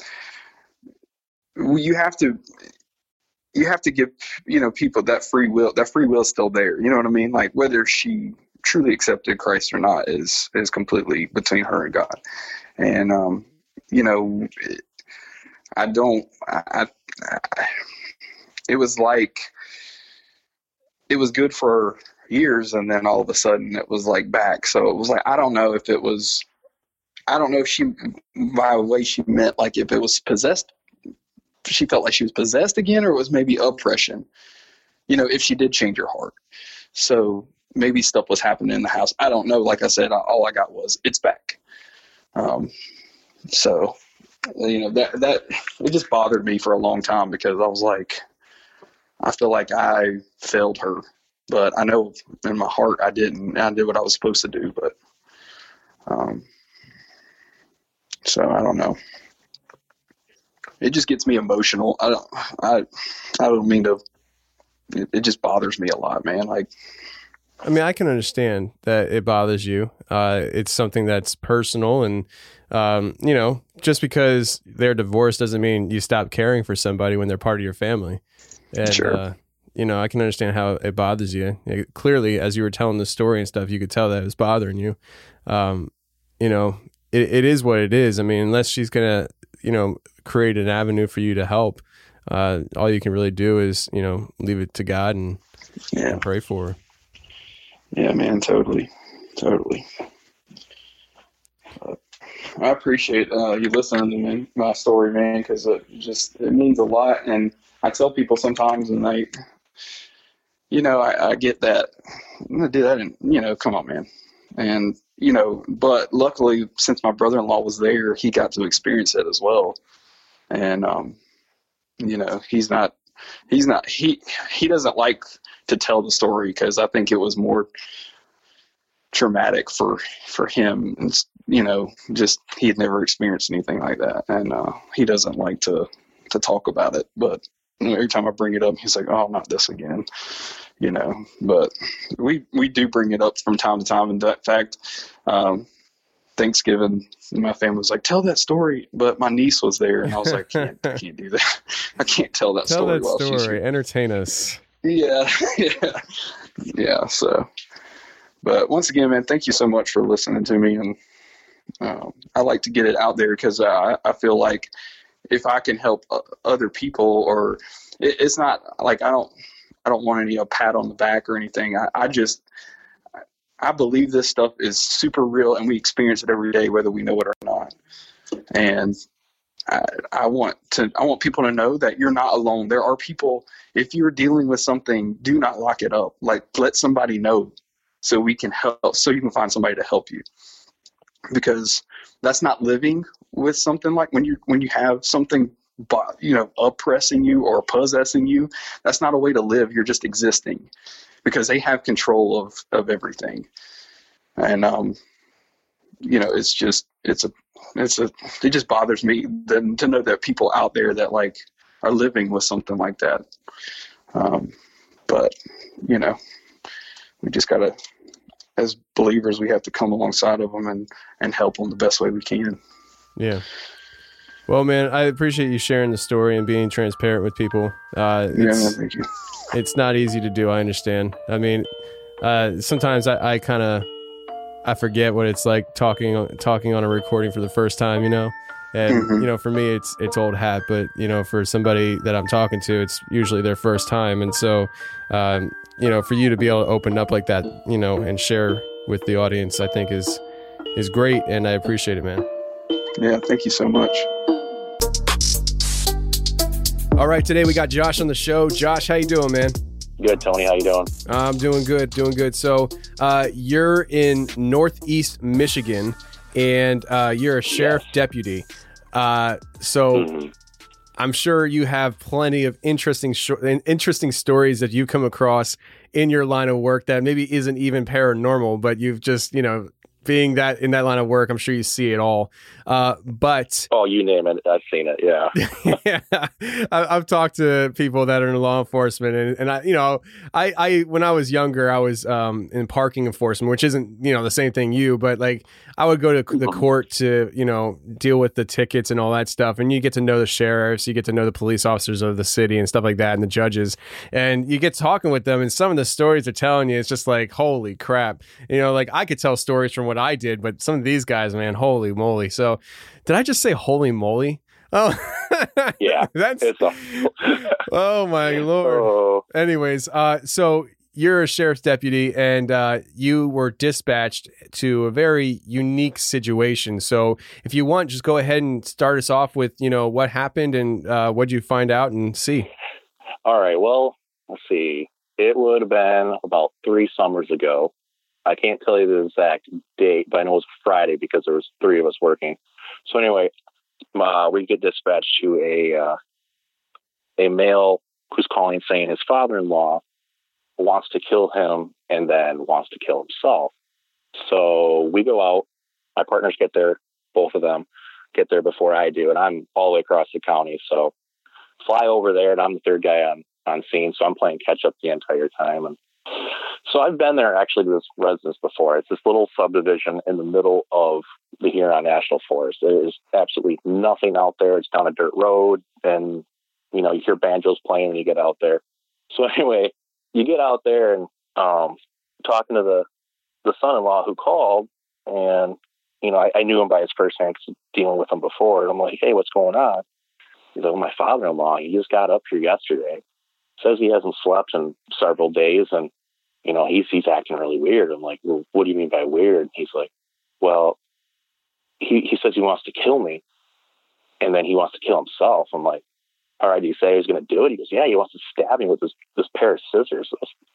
[SPEAKER 15] you have to, you have to give, you know, people that free will, that free will is still there. You know what I mean? Like whether she truly accepted Christ or not is, is completely between her and God. And, um, you know, I don't, I, I, it was like, it was good for years. And then all of a sudden it was like back. So it was like, I don't know if it was, I don't know if she, by the way she meant, like if it was possessed, she felt like she was possessed again, or it was maybe oppression, you know, if she did change her heart. So maybe stuff was happening in the house. I don't know. Like I said, all I got was it's back. Um, so, you know, that, that, it just bothered me for a long time because I was like, I feel like I failed her, but I know in my heart I didn't. I did what I was supposed to do, but, um, so I don't know. It just gets me emotional. I don't, I, I don't mean to, it, it just bothers me a lot, man. Like,
[SPEAKER 2] I mean, I can understand that it bothers you. Uh, it's something that's personal, and, um, you know, just because they're divorced doesn't mean you stop caring for somebody when they're part of your family. And,
[SPEAKER 15] sure.
[SPEAKER 2] uh, you know, I can understand how it bothers you. It, clearly, as you were telling the story and stuff, you could tell that it was bothering you. Um, you know, it, it is what it is. I mean, unless she's going to, you know, create an avenue for you to help, uh, all you can really do is, you know, leave it to God and,
[SPEAKER 15] yeah.
[SPEAKER 2] and pray for her.
[SPEAKER 15] Yeah, man, totally. Totally. Uh, I appreciate uh, you listening to me, my story, man, because it just, it means a lot. And I tell people sometimes, and they, you know, I, I get that. I'm going to do that, and, you know, come on, man. And, you know, but luckily, since my brother-in-law was there, he got to experience it as well. And, um, you know, he's not, he's not, he, he doesn't like to tell the story because I think it was more traumatic for, for him. And, you know, just, he had never experienced anything like that. And, uh, he doesn't like to, to talk about it, but you know, every time I bring it up, he's like, oh, not this again, you know, but we, we do bring it up from time to time. In fact, um, Thanksgiving, my family was like, tell that story. But my niece was there, and I was like, can't, I can't do that. I can't tell that
[SPEAKER 2] tell
[SPEAKER 15] story.
[SPEAKER 2] Tell that story. Entertain us.
[SPEAKER 15] Yeah. Yeah. Yeah. So, but once again, man, thank you so much for listening to me. And um, I like to get it out there because I, I feel like if I can help other people, or it, it's not like I don't, I don't want any a pat on the back or anything. I, I just, I believe this stuff is super real, and we experience it every day, whether we know it or not. And I, I want to, I want people to know that you're not alone. There are people, if you're dealing with something, do not lock it up. Like, let somebody know so we can help, so you can find somebody to help you. Because that's not living with something. Like when you, when you have something, you know, oppressing you or possessing you, that's not a way to live. You're just existing, because they have control of, of everything. And, um, you know, it's just, it's a, it's a, it just bothers me to, to know that people out there that like are living with something like that. Um, but, you know, we just gotta, as believers, we have to come alongside of them and, and help them the best way we can.
[SPEAKER 2] Yeah. Well, man, I appreciate you sharing the story and being transparent with people. Uh,
[SPEAKER 15] yeah, man, thank you.
[SPEAKER 2] It's not easy to do. I understand. I mean, uh, sometimes I, I kind of, I forget what it's like talking talking on a recording for the first time, you know? And, mm-hmm. you know, for me, it's it's old hat, but, you know, for somebody that I'm talking to, it's usually their first time. And so, um, you know, for you to be able to open up like that, you know, and share with the audience, I think is is great. And I appreciate it, man.
[SPEAKER 15] Yeah, thank you so much.
[SPEAKER 2] All right, today we got Josh on the show. Josh, how you doing, man?
[SPEAKER 16] Good, Tony. How you doing?
[SPEAKER 2] I'm doing good, doing good. So uh, you're in Northeast Michigan, and uh, you're a sheriff yes. deputy. Uh, so mm-hmm. I'm sure you have plenty of interesting, sh- interesting stories that you've come across in your line of work that maybe isn't even paranormal, but you've just, you know, being that in that line of work, I'm sure you see it all. Uh, but
[SPEAKER 16] oh, you name it, I've seen it. Yeah,
[SPEAKER 2] yeah. I, I've talked to people that are in law enforcement, and, and I, you know, I, I when I was younger, I was um, in parking enforcement, which isn't, you know, the same thing you, but like I would go to the court to, you know, deal with the tickets and all that stuff, and you get to know the sheriffs, you get to know the police officers of the city and stuff like that, and the judges, and you get talking with them, and some of the stories they're telling you, it's just like, holy crap, you know, like I could tell stories from what I did, but some of these guys, man, holy moly. So did I just say holy moly? Oh,
[SPEAKER 16] yeah.
[SPEAKER 2] That's
[SPEAKER 16] it's a...
[SPEAKER 2] oh my Lord. Oh. Anyways, uh, so you're a sheriff's deputy, and uh, you were dispatched to a very unique situation. So if you want, just go ahead and start us off with, you know, what happened and uh, what you find out and see.
[SPEAKER 16] All right. Well, let's see. It would have been about three summers ago. I can't tell you the exact date, but I know it was Friday because there was three of us working. So anyway, uh, we get dispatched to a uh, a male who's calling saying his father-in-law wants to kill him and then wants to kill himself. So we go out. My partners get there, both of them get there before I do, and I'm all the way across the county. So fly over there, and I'm the third guy on, on scene, so I'm playing catch-up the entire time. And so I've been there actually to this residence before. It's this little subdivision in the middle of the Huron National Forest. There's absolutely nothing out there. It's down a dirt road, and you know, you hear banjos playing when you get out there. So anyway, you get out there and um, talking to the, the son-in-law who called, and you know, I, I knew him by his first name because dealing with him before. And I'm like, hey, what's going on? He's like, well, my father-in-law, he just got up here yesterday. Says he hasn't slept in several days, and you know, he's he's acting really weird. I'm like, well, what do you mean by weird? He's like, well, he he says he wants to kill me, and then he wants to kill himself. I'm like, all right, do you say he's going to do it? He goes, yeah, he wants to stab me with this this pair of scissors.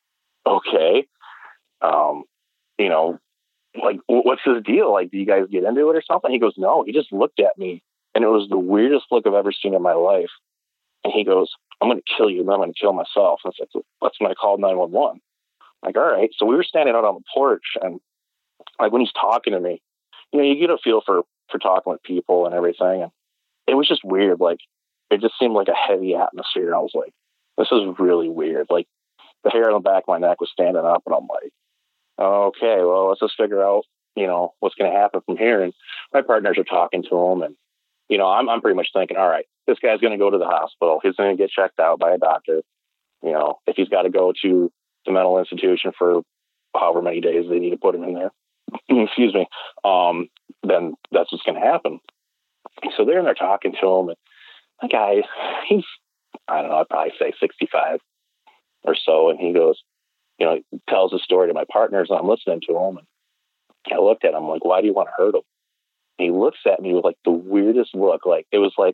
[SPEAKER 16] Okay, um, you know, like, what's his deal? Like, do you guys get into it or something? He goes, no. He just looked at me, and it was the weirdest look I've ever seen in my life. And he goes, I'm going to kill you, and then I'm going to kill myself. And it's like, that's when I called nine one one. Like, all right. So we were standing out on the porch, and like when he's talking to me, you know, you get a feel for, for talking with people and everything. And it was just weird. Like, it just seemed like a heavy atmosphere. I was like, this is really weird. Like, the hair on the back of my neck was standing up, and I'm like, okay, well, let's just figure out, you know, what's going to happen from here. And my partners are talking to him, and, you know, I'm, I'm pretty much thinking, all right, this guy's going to go to the hospital. He's going to get checked out by a doctor. You know, if he's got to go to the mental institution for however many days they need to put him in there, excuse me, um, then that's what's going to happen. So they're in there talking to him, and the guy, he's, I don't know, I'd probably say sixty-five or so. And he goes, you know, tells a story to my partners, and I'm listening to him. And I looked at him like, why do you want to hurt him? And he looks at me with like the weirdest look. Like, it was like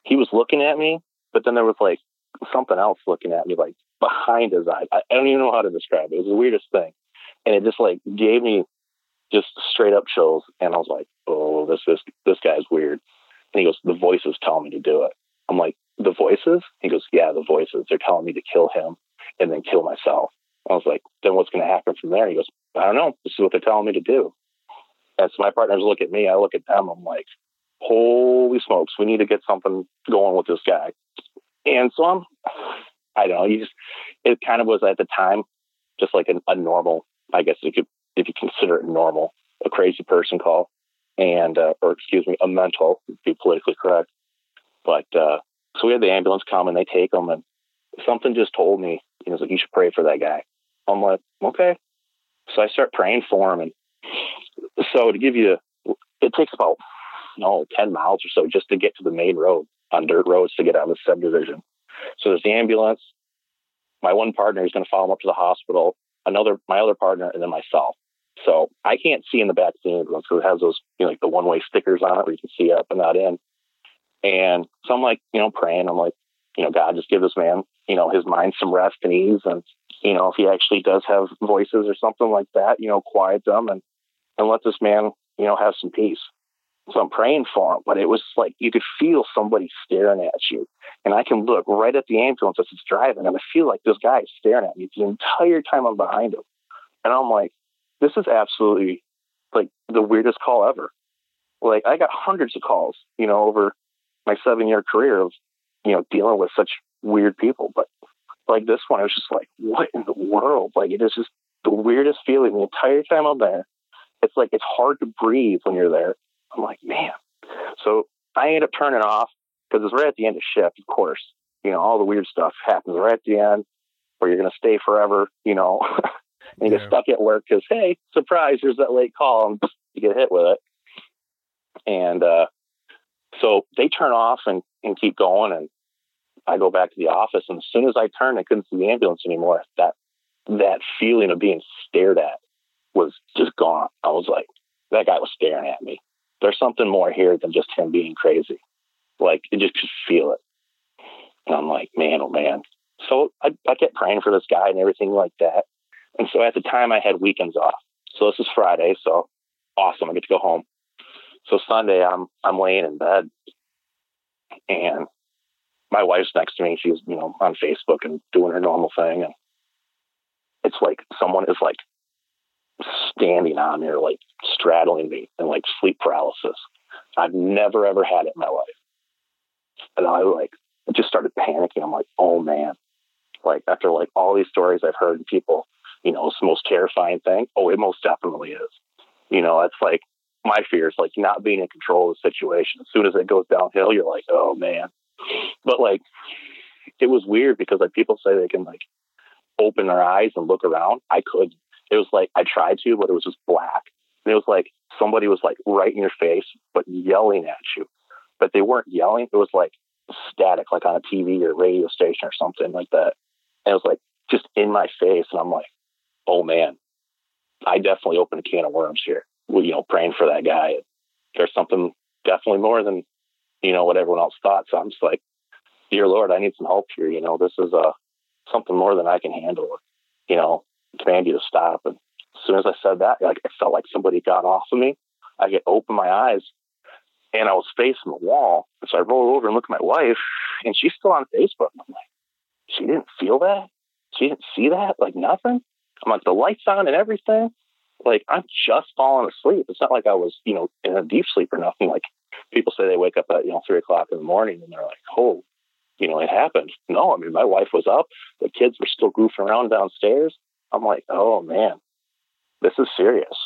[SPEAKER 16] he was looking at me, but then there was like something else looking at me, like behind his eyes. I, I don't even know how to describe it. It was the weirdest thing. And it just like gave me just straight up chills. And I was like, oh, this, this, this guy's weird. And he goes, the voices tell me to do it. I'm like, the voices? He goes, yeah, the voices. They're telling me to kill him and then kill myself. I was like, then what's going to happen from there? He goes, I don't know. This is what they're telling me to do. And so my partners look at me. I look at them. I'm like, holy smokes, we need to get something going with this guy. And so I'm, I don't know, you just, it kind of was at the time, just like a, a normal, I guess you could, if you consider it normal, a crazy person call and, uh, or excuse me, a mental, to be politically correct. But, uh, so we had the ambulance come and they take him and something just told me, you know, like, you should pray for that guy. I'm like, okay. So I start praying for him. And so to give you, it takes about, no, ten miles or so just to get to the main road on dirt roads to get out of the subdivision. So there's the ambulance. My one partner is going to follow him up to the hospital, another, my other partner, and then myself. So I can't see in the back of the ambulance because it has those, you know, like the one-way stickers on it where you can see up and not in. And so I'm like, you know, praying. I'm like, you know, God, just give this man, you know, his mind some rest and ease. And, you know, if he actually does have voices or something like that, you know, quiet them and, and let this man, you know, have some peace. So I'm praying for him, but it was like you could feel somebody staring at you. And I can look right at the ambulance as it's driving, and I feel like this guy is staring at me the entire time I'm behind him. And I'm like, this is absolutely like the weirdest call ever. Like I got hundreds of calls, you know, over my seven year career of, you know, dealing with such weird people. But like this one, I was just like, what in the world? Like it is just the weirdest feeling the entire time I'm there. It's like, it's hard to breathe when you're there. I'm like, man. So I ended up turning off because it's right at the end of shift, of course. You know, all the weird stuff happens right at the end where you're going to stay forever, you know, and you yeah. get stuck at work because, hey, surprise, there's that late call and you get hit with it. And uh, so they turn off and, and keep going. And I go back to the office. And as soon as I turned, I couldn't see the ambulance anymore. That, that feeling of being stared at was just gone. I was like, that guy was staring at me. There's something more here than just him being crazy. Like, you just could feel it. And I'm like, man, oh man. So I, I kept praying for this guy and everything like that. And so at the time I had weekends off. So this is Friday. So awesome. I get to go home. So Sunday I'm, I'm laying in bed and my wife's next to me. She's, you know, on Facebook and doing her normal thing. And it's like someone is like standing on there, like straddling me and like sleep paralysis. I've never, ever had it in my life. And I like, I just started panicking. I'm like, oh man, like after like all these stories I've heard of people, you know, it's the most terrifying thing. Oh, it most definitely is. You know, it's like my fear is like not being in control of the situation. As soon as it goes downhill, you're like, oh man. But like, it was weird because like people say they can like open their eyes and look around. I couldn't. It was like, I tried to, but it was just black. And it was like somebody was like right in your face, but yelling at you. But they weren't yelling. It was like static, like on a T V or radio station or something like that. And it was like just in my face. And I'm like, oh man, I definitely opened a can of worms here. Well, you know, praying for that guy. There's something definitely more than, you know, what everyone else thought. So I'm just like, dear Lord, I need some help here. You know, this is uh, something more than I can handle. You know, command you to stop. And as soon as I said that, like I felt like somebody got off of me. I get open my eyes and I was facing the wall. And so I rolled over and looked at my wife and she's still on Facebook. And I'm like, she didn't feel that? She didn't see that? Like nothing? I'm like, the lights on and everything. Like I'm just falling asleep. It's not like I was, you know, in a deep sleep or nothing. Like people say they wake up at, you know, three o'clock in the morning and they're like, oh, you know, it happened. No, I mean, my wife was up. The kids were still goofing around downstairs. I'm like, oh man, this is serious.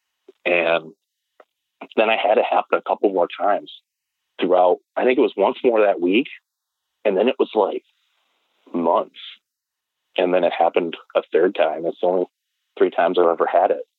[SPEAKER 16] And then I had it happen a couple more times throughout. I think it was once more that week. And then it was like months. And then it happened a third time. It's only three times I've ever had it.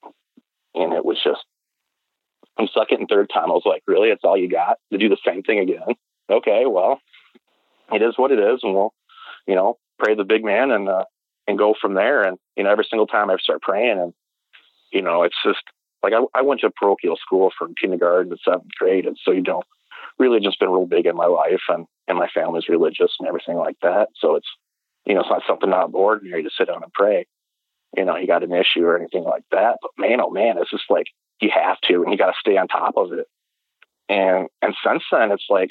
[SPEAKER 16] And it was just, the second and third time, I was like, really? It's all you got to do the same thing again? Okay, well, it is what it is. And we'll, you know, pray the big man and, uh, and go from there. And, you know, every single time I start praying and, you know, it's just like, I, I went to parochial school from kindergarten to seventh grade. And so, you know, religion's been real big in my life, and, and my family's religious and everything like that. So it's, you know, it's not something out of the ordinary to sit down and pray. You know, you got an issue or anything like that. But man, oh man, it's just like, you have to, and you got to stay on top of it. And, and since then, it's like,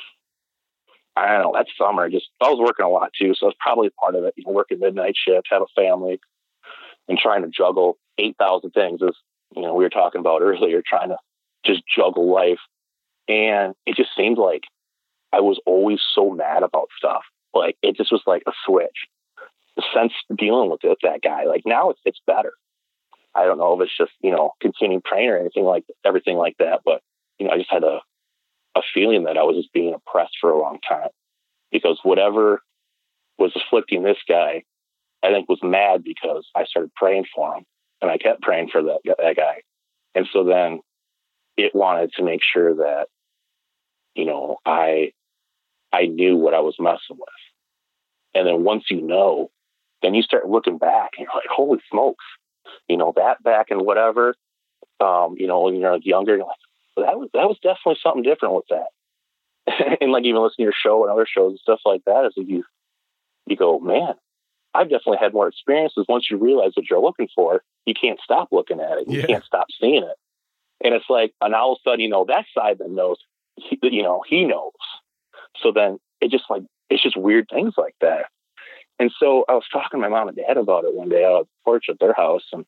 [SPEAKER 16] I don't know, that summer, just, I was working a lot too. So it's probably part of it, you know, working midnight shift, have a family, and trying to juggle eight thousand things, as, you know, we were talking about earlier, trying to just juggle life. And it just seemed like I was always so mad about stuff. Like, it just was like a switch. Since dealing with it, that guy, like, now it's, it's better. I don't know if it's just, you know, continuing praying or anything like everything like that. But, you know, I just had a, a feeling that I was just being oppressed for a long time, because whatever was afflicting this guy, I think was mad because I started praying for him, and I kept praying for that, that guy. And so then it wanted to make sure that, you know, I, I knew what I was messing with. And then once you know, then you start looking back and you're like, holy smokes, you know, that back and whatever, um, you know, when you're like younger, you're like, well, that was, that was definitely something different with that. And like, even listening to your show and other shows and stuff like that, is like you, you go, man, I've definitely had more experiences. Once you realize what you're looking for, you can't stop looking at it. You yeah. can't stop seeing it. And it's like, and all of a sudden, you know, that side that knows, he, you know, he knows. So then it just like, it's just weird things like that. And so I was talking to my mom and dad about it one day out on the porch at their house, and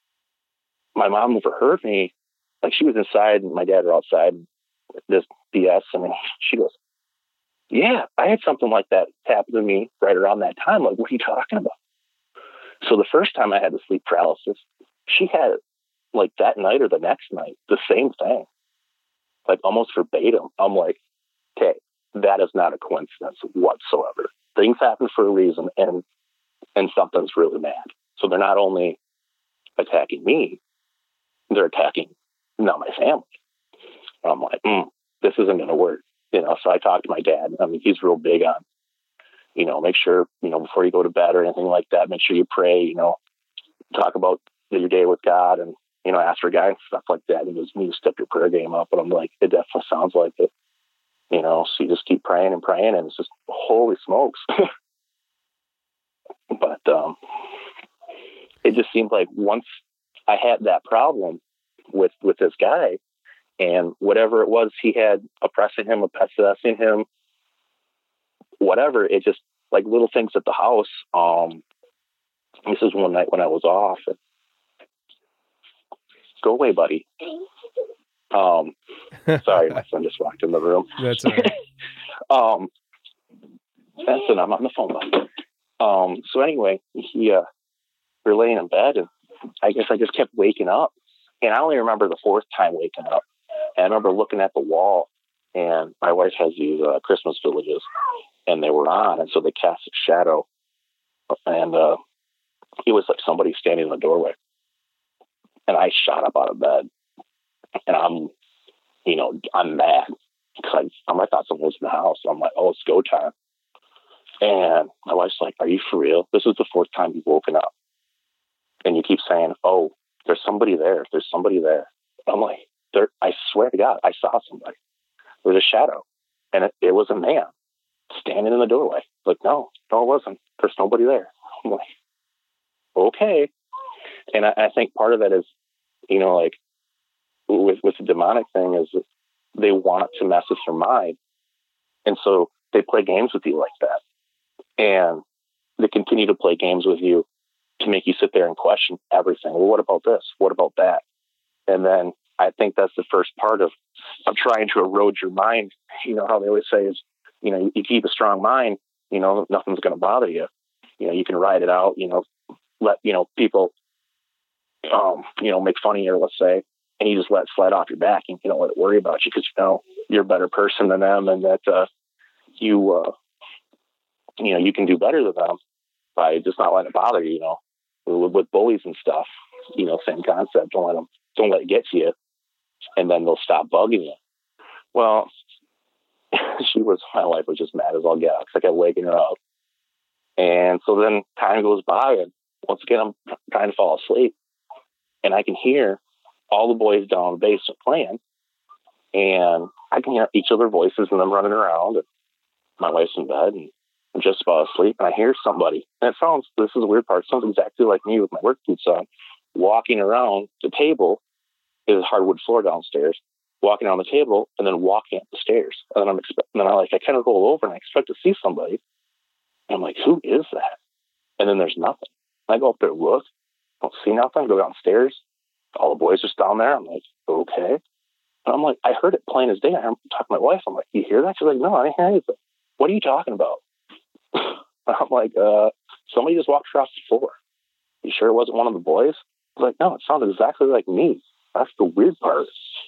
[SPEAKER 16] my mom overheard me. Like, she was inside and my dad were outside, this B S. And she goes, yeah, I had something like that happen to me right around that time. Like, what are you talking about? So the first time I had the sleep paralysis, she had it like that night or the next night, the same thing, like almost verbatim. I'm like, okay, that is not a coincidence whatsoever. Things happen for a reason, and and something's really mad. So they're not only attacking me, they're attacking now my family. And I'm like, mm, this isn't going to work. You know, so I talked to my dad. I mean, he's real big on, you know, make sure, you know, before you go to bed or anything like that, make sure you pray, you know, talk about your day with God, and, you know, ask for guidance, stuff like that. And he goes, you need to step your prayer game up. And I'm like, it definitely sounds like it. You know, so you just keep praying and praying, and it's just, holy smokes. But um, it just seemed like once I had that problem with, with this guy, and whatever it was he had oppressing him, possessing him, whatever, it just, like little things at the house. Um, this is one night when I was off. And, go away, buddy. Um, sorry, my son just walked in the room.
[SPEAKER 2] That's all right.
[SPEAKER 16] um, that's it. I'm on the phone, buddy. Um, so anyway, he, uh, we were laying in bed, and I guess I just kept waking up, and I only remember the fourth time waking up. And I remember looking at the wall, and my wife has these uh, Christmas villages, and they were on, and so they cast a shadow, and uh, it was like somebody standing in the doorway, and I shot up out of bed. And I'm, you know, I'm mad because I, I thought someone was in the house. So I'm like, oh, it's go time. And my wife's like, are you for real? This is the fourth time you've woken up. And you keep saying, oh, there's somebody there. There's somebody there. I'm like, there, I swear to God, I saw somebody. There was a shadow. And it, it was a man standing in the doorway. Like, no, no, it wasn't. There's nobody there. I'm like, okay. And I, I think part of that is, you know, like, with with the demonic thing is that they want to mess with your mind. And so they play games with you like that. And they continue to play games with you to make you sit there and question everything. Well, what about this? What about that? And then I think that's the first part of, of trying to erode your mind. You know, how they always say is, you know, you keep a strong mind, you know, nothing's going to bother you. You know, you can ride it out, you know, let, you know, people, um, you know, make fun of you, let's say, and you just let it slide off your back, and you don't let it worry about you, because you know you're a better person than them, and that uh, you uh, you know you can do better than them by just not letting it bother you. You know, with, with bullies and stuff, you know, same concept. Don't let them, don't let it get to you, and then they'll stop bugging you. Well, she was my wife was just mad as all get out, because I kept waking her up, and so then time goes by, and once again I'm trying to fall asleep, and I can hear all the boys down in the basement playing, and I can hear each of their voices and them running around. And my wife's in bed and I'm just about asleep, and I hear somebody. And it sounds, this is the weird part, it sounds exactly like me with my work boots on, walking around the table. Is hardwood floor downstairs, walking around the table and then walking up the stairs. And then I'm expecting, then I like, I kind of roll over and I expect to see somebody. And I'm like, who is that? And then there's nothing. I go up there, look, don't see nothing, go downstairs. All the boys are down there. I'm like, okay. And I'm like, I heard it plain as day. I'm talking to my wife. I'm like, you hear that? She's like, no, I didn't hear anything. What are you talking about? I'm like, uh, somebody just walked across the floor. You sure it wasn't one of the boys? I was like, no, it sounded exactly like me. That's the weird part.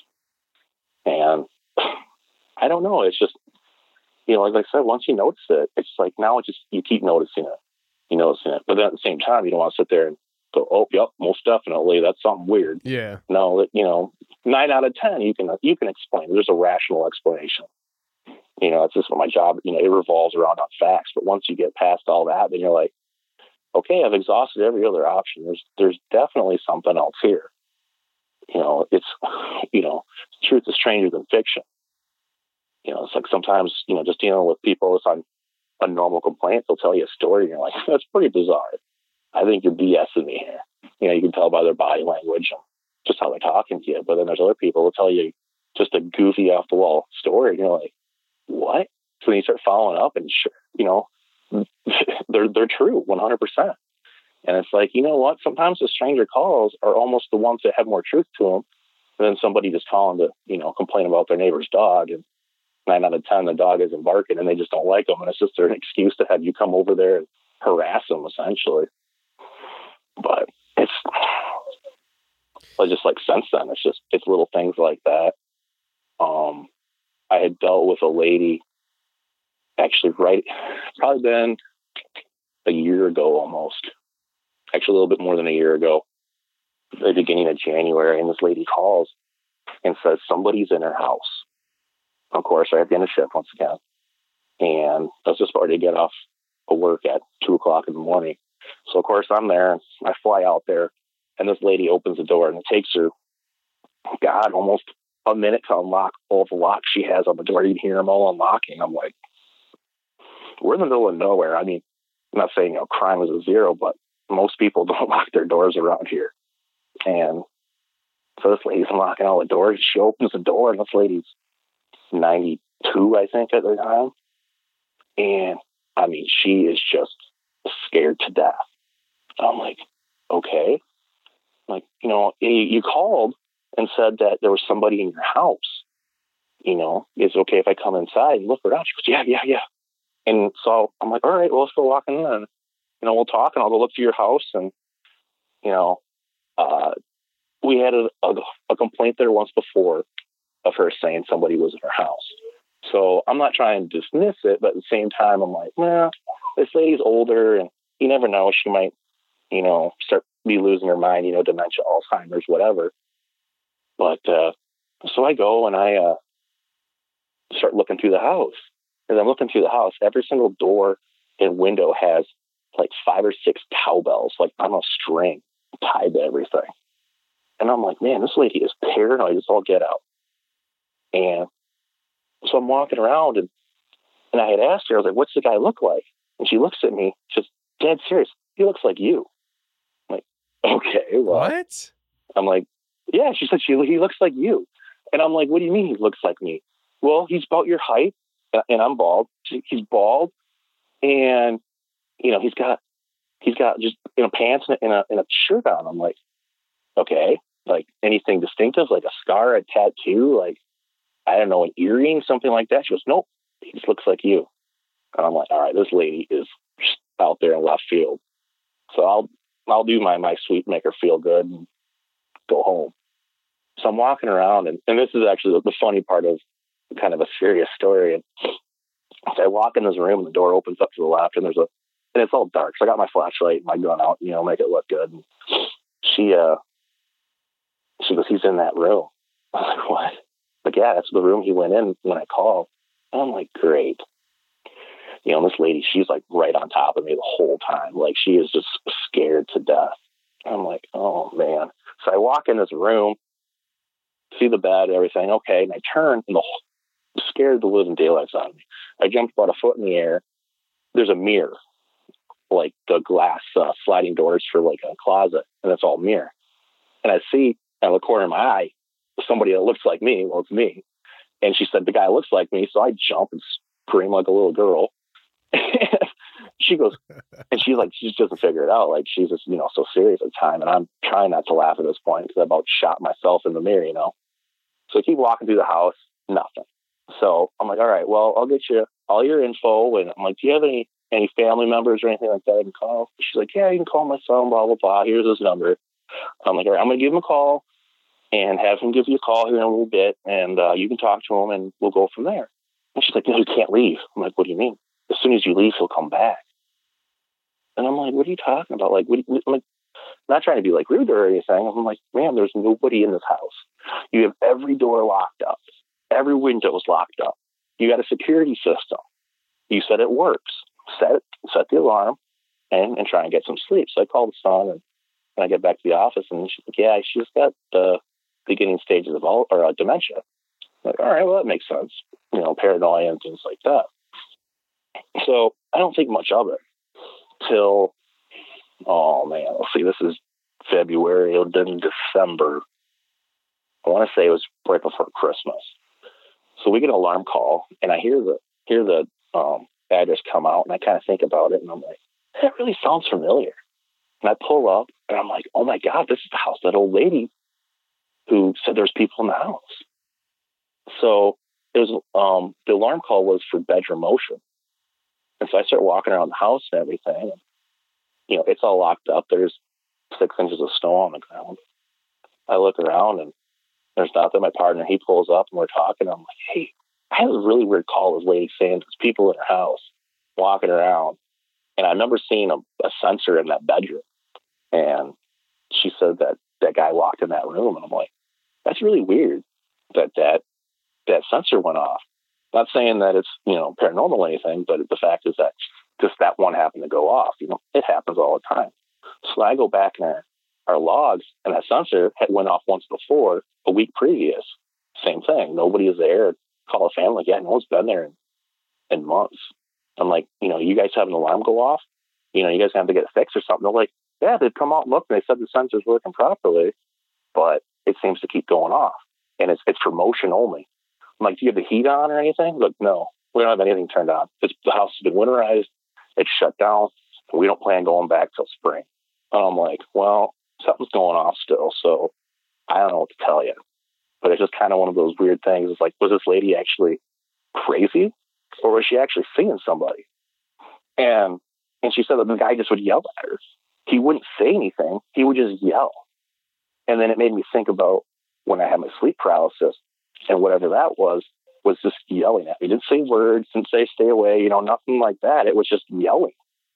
[SPEAKER 16] And I don't know. It's just, you know, like I said, once you notice it, it's like now it just, you keep noticing it. You noticing it. But then at the same time, you don't want to sit there and go, oh, yep, most definitely. That's something weird.
[SPEAKER 2] Yeah.
[SPEAKER 16] No, you know, nine out of ten, you can, you can explain. There's a rational explanation. You know, it's just what my job, you know, it revolves around on facts. But once you get past all that, then you're like, okay, I've exhausted every other option. There's, there's definitely something else here. You know, it's, you know, truth is stranger than fiction. You know, it's like sometimes, you know, just dealing with people, it's on a normal complaint, they'll tell you a story and you're like, that's pretty bizarre. I think you're BSing me here. You know, you can tell by their body language and just how they're talking to you. But then there's other people who tell you just a goofy off the wall story. And you're like, what? So then you start following up and, sure, you know, they're, they're true one hundred percent. And it's like, you know what? Sometimes the stranger calls are almost the ones that have more truth to them than somebody just calling to, you know, complain about their neighbor's dog. And nine out of ten, the dog isn't barking and they just don't like them. And it's just an excuse to have you come over there and harass them, essentially. But it's, it's just like since then, it's just, it's little things like that. Um, I had dealt with a lady actually right, probably been a year ago almost. Actually, a little bit more than a year ago, the beginning of January, and this lady calls and says somebody's in her house. Of course, I have the end of shift once again, and I was just about to get off of work at two o'clock in the morning. So of course I'm there, and I fly out there, and this lady opens the door, and it takes her, God, almost a minute to unlock all the locks she has on the door. You can hear them all unlocking. I'm like, we're in the middle of nowhere. I mean, I'm not saying, you know, crime is a zero, but most people don't lock their doors around here. And so this lady's unlocking all the doors. She opens the door, and this lady's ninety-two, I think, at the time. And I mean, she is just scared to death. I'm like, okay. Like, you know, you called and said that there was somebody in your house. You know, is it okay if I come inside and look around? She goes, yeah, yeah, yeah. And so I'm like, all right, well, let's go walk in and, you know, we'll talk and I'll go look through your house. And, you know, uh, we had a, a, a complaint there once before of her saying somebody was in her house. So I'm not trying to dismiss it, but at the same time, I'm like, well, this lady's older and you never know. She might, you know, start be losing her mind, you know, dementia, Alzheimer's, whatever. But, uh, so I go and I, uh, start looking through the house. As I'm looking through the house, every single door and window has like five or six cowbells, like on a string tied to everything. And I'm like, man, this lady is paranoid as all get out. And so I'm walking around and, and I had asked her, I was like, what's the guy look like? And she looks at me, just dead serious. He looks like you. I'm like, okay, well.
[SPEAKER 2] What?
[SPEAKER 16] I'm like, yeah, she said, she, he looks like you. And I'm like, what do you mean he looks like me? Well, he's about your height and I'm bald. He's bald. And, you know, he's got, he's got just, you know, pants and a, and a shirt on. I'm like, okay, like anything distinctive, like a scar, a tattoo, like, I don't know, an earring, something like that. She goes, nope, he just looks like you. And I'm like, all right, this lady is out there in left field. So I'll, I'll do my, my sweet, make her feel good and go home. So I'm walking around and, and this is actually the, the funny part of kind of a serious story. And so I walk in this room and the door opens up to the left and there's a, and it's all dark. So I got my flashlight and my gun out, you know, make it look good. And she, uh, she goes, he's in that room. I was like, what? Like, yeah, that's the room he went in when I called. And I'm like, great. You know, this lady, she's like right on top of me the whole time. Like she is just scared to death. I'm like, oh man. So I walk in this room see the bed, everything. Okay. And I turn and the whole, scared the living daylights out of me. I jumped about a foot in the air. There's a mirror, like the glass uh, sliding doors for like a closet, and that's all mirror. And I see out of the corner of my eye somebody that looks like me. Well, it's me. And she said, the guy looks like me. So I jump and scream like a little girl. She goes, and she's like, she just doesn't figure it out. Like, she's just, you know, so serious at the time. And I'm trying not to laugh at this point because I about shot myself in the mirror, you know? So I keep walking through the house, nothing. So I'm like, all right, well, I'll get you all your info. And I'm like, do you have any, any family members or anything like that I can call? She's like, yeah, you can call my son, blah, blah, blah. Here's his number. I'm like, all right, I'm going to give him a call and have him give you a call here in a little bit. And uh, you can talk to him and we'll go from there. And she's like, no, you can't leave. I'm like, what do you mean? As soon as you leave, he'll come back. And I'm like, what are you talking about? Like, what, I'm like, not trying to be like rude or anything. I'm like, man, there's nobody in this house. You have every door locked up. Every window's locked up. You got a security system. You said it works. Set it, set the alarm and, and try and get some sleep. So I called the son and, and I get back to the office and she's like, yeah, she's got the beginning stages of all, or uh, dementia. I'm like, all right, well, that makes sense. You know, paranoia and things like that. So I don't think much of it till, oh man, let's see, this is February, it then December. I want to say it was right before Christmas. So we get an alarm call and I hear the, hear the um, address come out and I kind of think about it and I'm like, that really sounds familiar. And I pull up and I'm like, oh my God, this is the house, that old lady who said there's people in the house. So it was, um, the alarm call was for bedroom motion. And so I start walking around the house and everything. And, you know, it's all locked up. There's six inches of snow on the ground. I look around and there's nothing. My partner, he pulls up and we're talking. I'm like, hey, I had a really weird call. This lady saying there's people in her house walking around. And I remember seeing a, a sensor in that bedroom. And she said that that guy walked in that room. And I'm like, that's really weird that that, that sensor went off. Not saying that it's, you know, paranormal or anything, but the fact is that just that one happened to go off. You know, it happens all the time. So I go back in our, our logs, and that sensor had went off once before, a week previous. Same thing. Nobody is there. Call a family. Yeah, no one's been there in, in months. I'm like, you know, you guys have an alarm go off? You know, you guys have to get it fixed or something. They're like, yeah, they'd come out and look, and they said the sensor's working properly, but it seems to keep going off. And it's it's for motion only. I'm like, do you have the heat on or anything? Look, no, we don't have anything turned on. It's, the house has been winterized. It's shut down. And we don't plan going back till spring. And I'm like, well, something's going off still. So I don't know what to tell you. But it's just kind of one of those weird things. It's like, was this lady actually crazy? Or was she actually seeing somebody? And and she said that the guy just would yell at her. He wouldn't say anything. He would just yell. And then it made me think about when I had my sleep paralysis. And whatever that was, was just yelling at me. Didn't say words, didn't say stay away, you know, nothing like that. It was just yelling.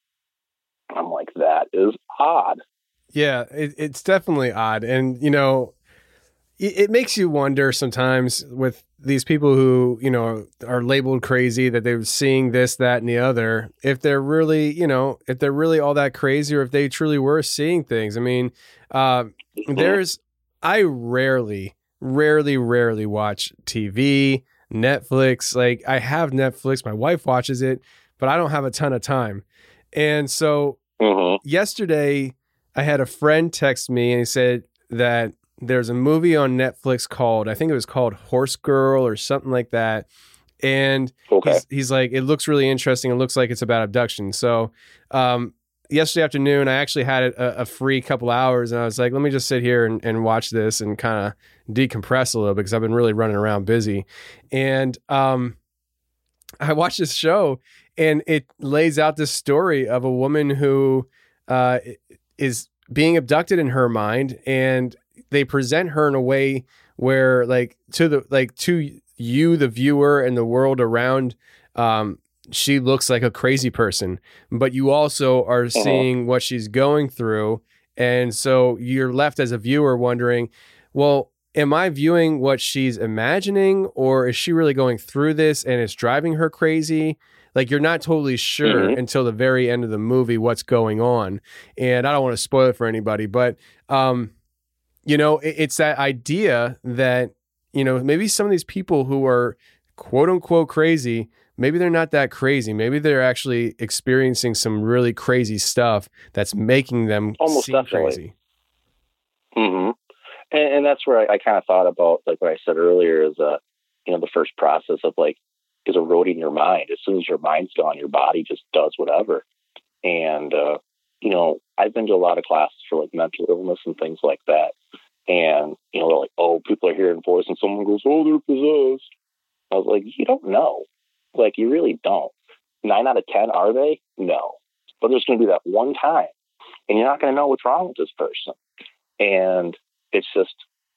[SPEAKER 16] I'm like, that is odd.
[SPEAKER 2] Yeah, it, it's definitely odd. And, you know, it, it makes you wonder sometimes with these people who, you know, are labeled crazy, that they're seeing this, that, and the other, if they're really, you know, if they're really all that crazy or if they truly were seeing things. I mean, uh, there's, I rarely... rarely, rarely watch T V, Netflix. Like, I have Netflix. My wife watches it, but I don't have a ton of time. And so mm-hmm. yesterday I had a friend text me and he said that there's a movie on Netflix called, I think it was called Horse Girl or something like that. And okay. he's, he's like, it looks really interesting. It looks like it's about abduction. So, um, yesterday afternoon, I actually had a, a free couple hours and I was like, let me just sit here and, and watch this and kind of decompress a little bit because I've been really running around busy. And um, I watched this show and it lays out this story of a woman who uh, is being abducted in her mind, and they present her in a way where like to the, like to you, the viewer, and the world around, um, she looks like a crazy person, but you also are uh-huh. seeing what she's going through. And so you're left as a viewer wondering, well, am I viewing what she's imagining, or is she really going through this and it's driving her crazy? Like, you're not totally sure mm-hmm. until the very end of the movie what's going on. And I don't want to spoil it for anybody, but, um, you know, it, it's that idea that you know, maybe some of these people who are quote unquote crazy, maybe they're not that crazy. Maybe they're actually experiencing some really crazy stuff that's making them
[SPEAKER 16] Almost
[SPEAKER 2] seem
[SPEAKER 16] definitely.
[SPEAKER 2] crazy.
[SPEAKER 16] Mm-hmm. And, and that's where I, I kind of thought about, like what I said earlier, is uh, you know, the first process of like is eroding your mind. As soon as your mind's gone, your body just does whatever. And uh, you know, I've been to a lot of classes for like mental illness and things like that. And you know, they're like, oh, people are hearing voice, and someone goes, oh, they're possessed. I was like, you don't know. Like, you really don't. Nine out of ten, are they? No. But there's going to be that one time, and you're not going to know what's wrong with this person. And it's just,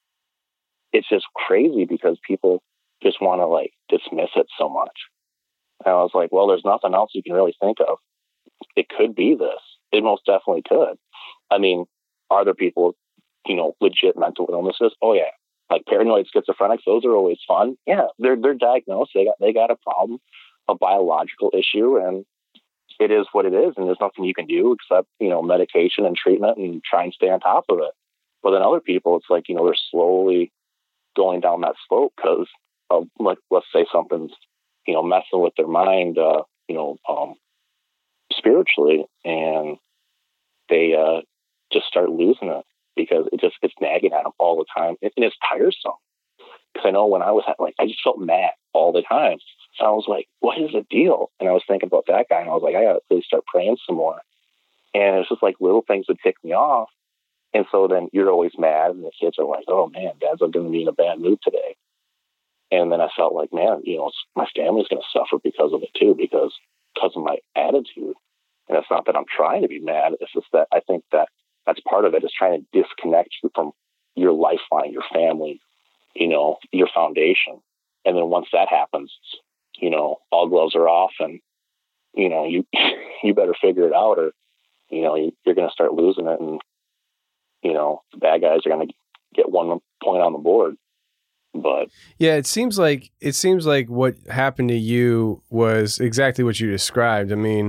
[SPEAKER 16] it's just crazy because people just want to like dismiss it so much. And I was like, well, there's nothing else you can really think of. It could be this. It most definitely could. I mean, are there people, you know, legit mental illnesses? Oh yeah. Like paranoid schizophrenics, those are always fun. Yeah, they're they're diagnosed. They got they got a problem, a biological issue, and it is what it is. And there's nothing you can do except, you know, medication and treatment and try and stay on top of it. But then other people, it's like, you know, they're slowly going down that slope because of, like, let's say something's, you know, messing with their mind, uh, you know, um, spiritually, and they uh, just start losing it. Because it just it's nagging at them all the time, and it's tiresome. Because I know when I was like, I just felt mad all the time. So I was like, "What is the deal?" And I was thinking about that guy, and I was like, "I gotta really start praying some more." And it's just like little things would tick me off, and so then you're always mad, and the kids are like, "Oh man, Dad's going to be in a bad mood today." And then I felt like, man, you know, my family's going to suffer because of it too, because because of my attitude. And it's not that I'm trying to be mad; it's just that I think that. That's part of it, is trying to disconnect you from your lifeline, your family, you know, your foundation. And then once that happens, you know, all gloves are off, and, you know, you, you better figure it out, or, you know, you, you're going to start losing it. And, you know, the bad guys are going to get one point on the board. But
[SPEAKER 2] yeah, it seems like, it seems like what happened to you was exactly what you described. I mean,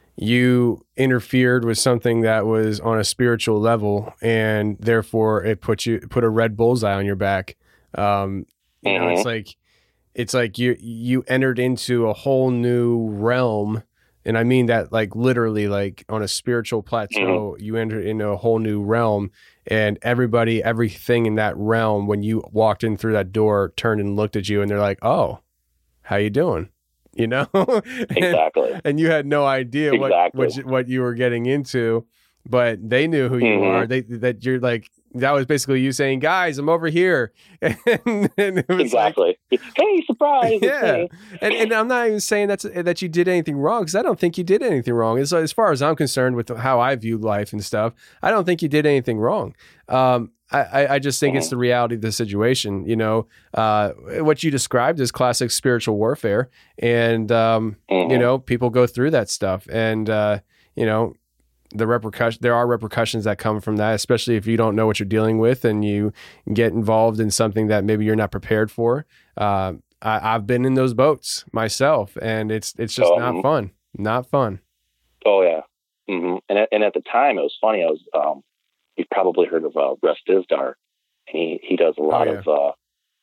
[SPEAKER 2] you interfered with something that was on a spiritual level, and therefore it put you put a red bullseye on your back. Um, you mm-hmm. know, it's like it's like you you entered into a whole new realm, and I mean that like literally, like on a spiritual plateau. Mm-hmm. You entered into a whole new realm, and everybody, everything in that realm, when you walked in through that door, turned and looked at you, and they're like, "Oh, how you doing?" You know,
[SPEAKER 16] exactly.
[SPEAKER 2] and, and you had no idea
[SPEAKER 16] exactly.
[SPEAKER 2] what, what what you were getting into, but they knew who you mm-hmm. are. They that you're like that was basically you saying, "Guys, I'm over here." and, and it was
[SPEAKER 16] exactly. Like, hey, surprise!
[SPEAKER 2] Yeah, and and I'm not even saying that's that you did anything wrong, because I don't think you did anything wrong. As as far as I'm concerned, with how I view life and stuff, I don't think you did anything wrong. Um, I, I just think mm-hmm. it's the reality of the situation. You know, uh, what you described is classic spiritual warfare, and um, mm-hmm. you know, people go through that stuff, and uh, you know, the repercussion. There are repercussions that come from that, especially if you don't know what you're dealing with, and you get involved in something that maybe you're not prepared for. Uh, I, I've been in those boats myself, and it's it's just um, not fun. Not fun.
[SPEAKER 16] Oh yeah, mm-hmm. and at, and at the time it was funny. I was. Um, You've probably heard of uh, Russ Dizdar, and he, he does a lot oh, yeah. of uh,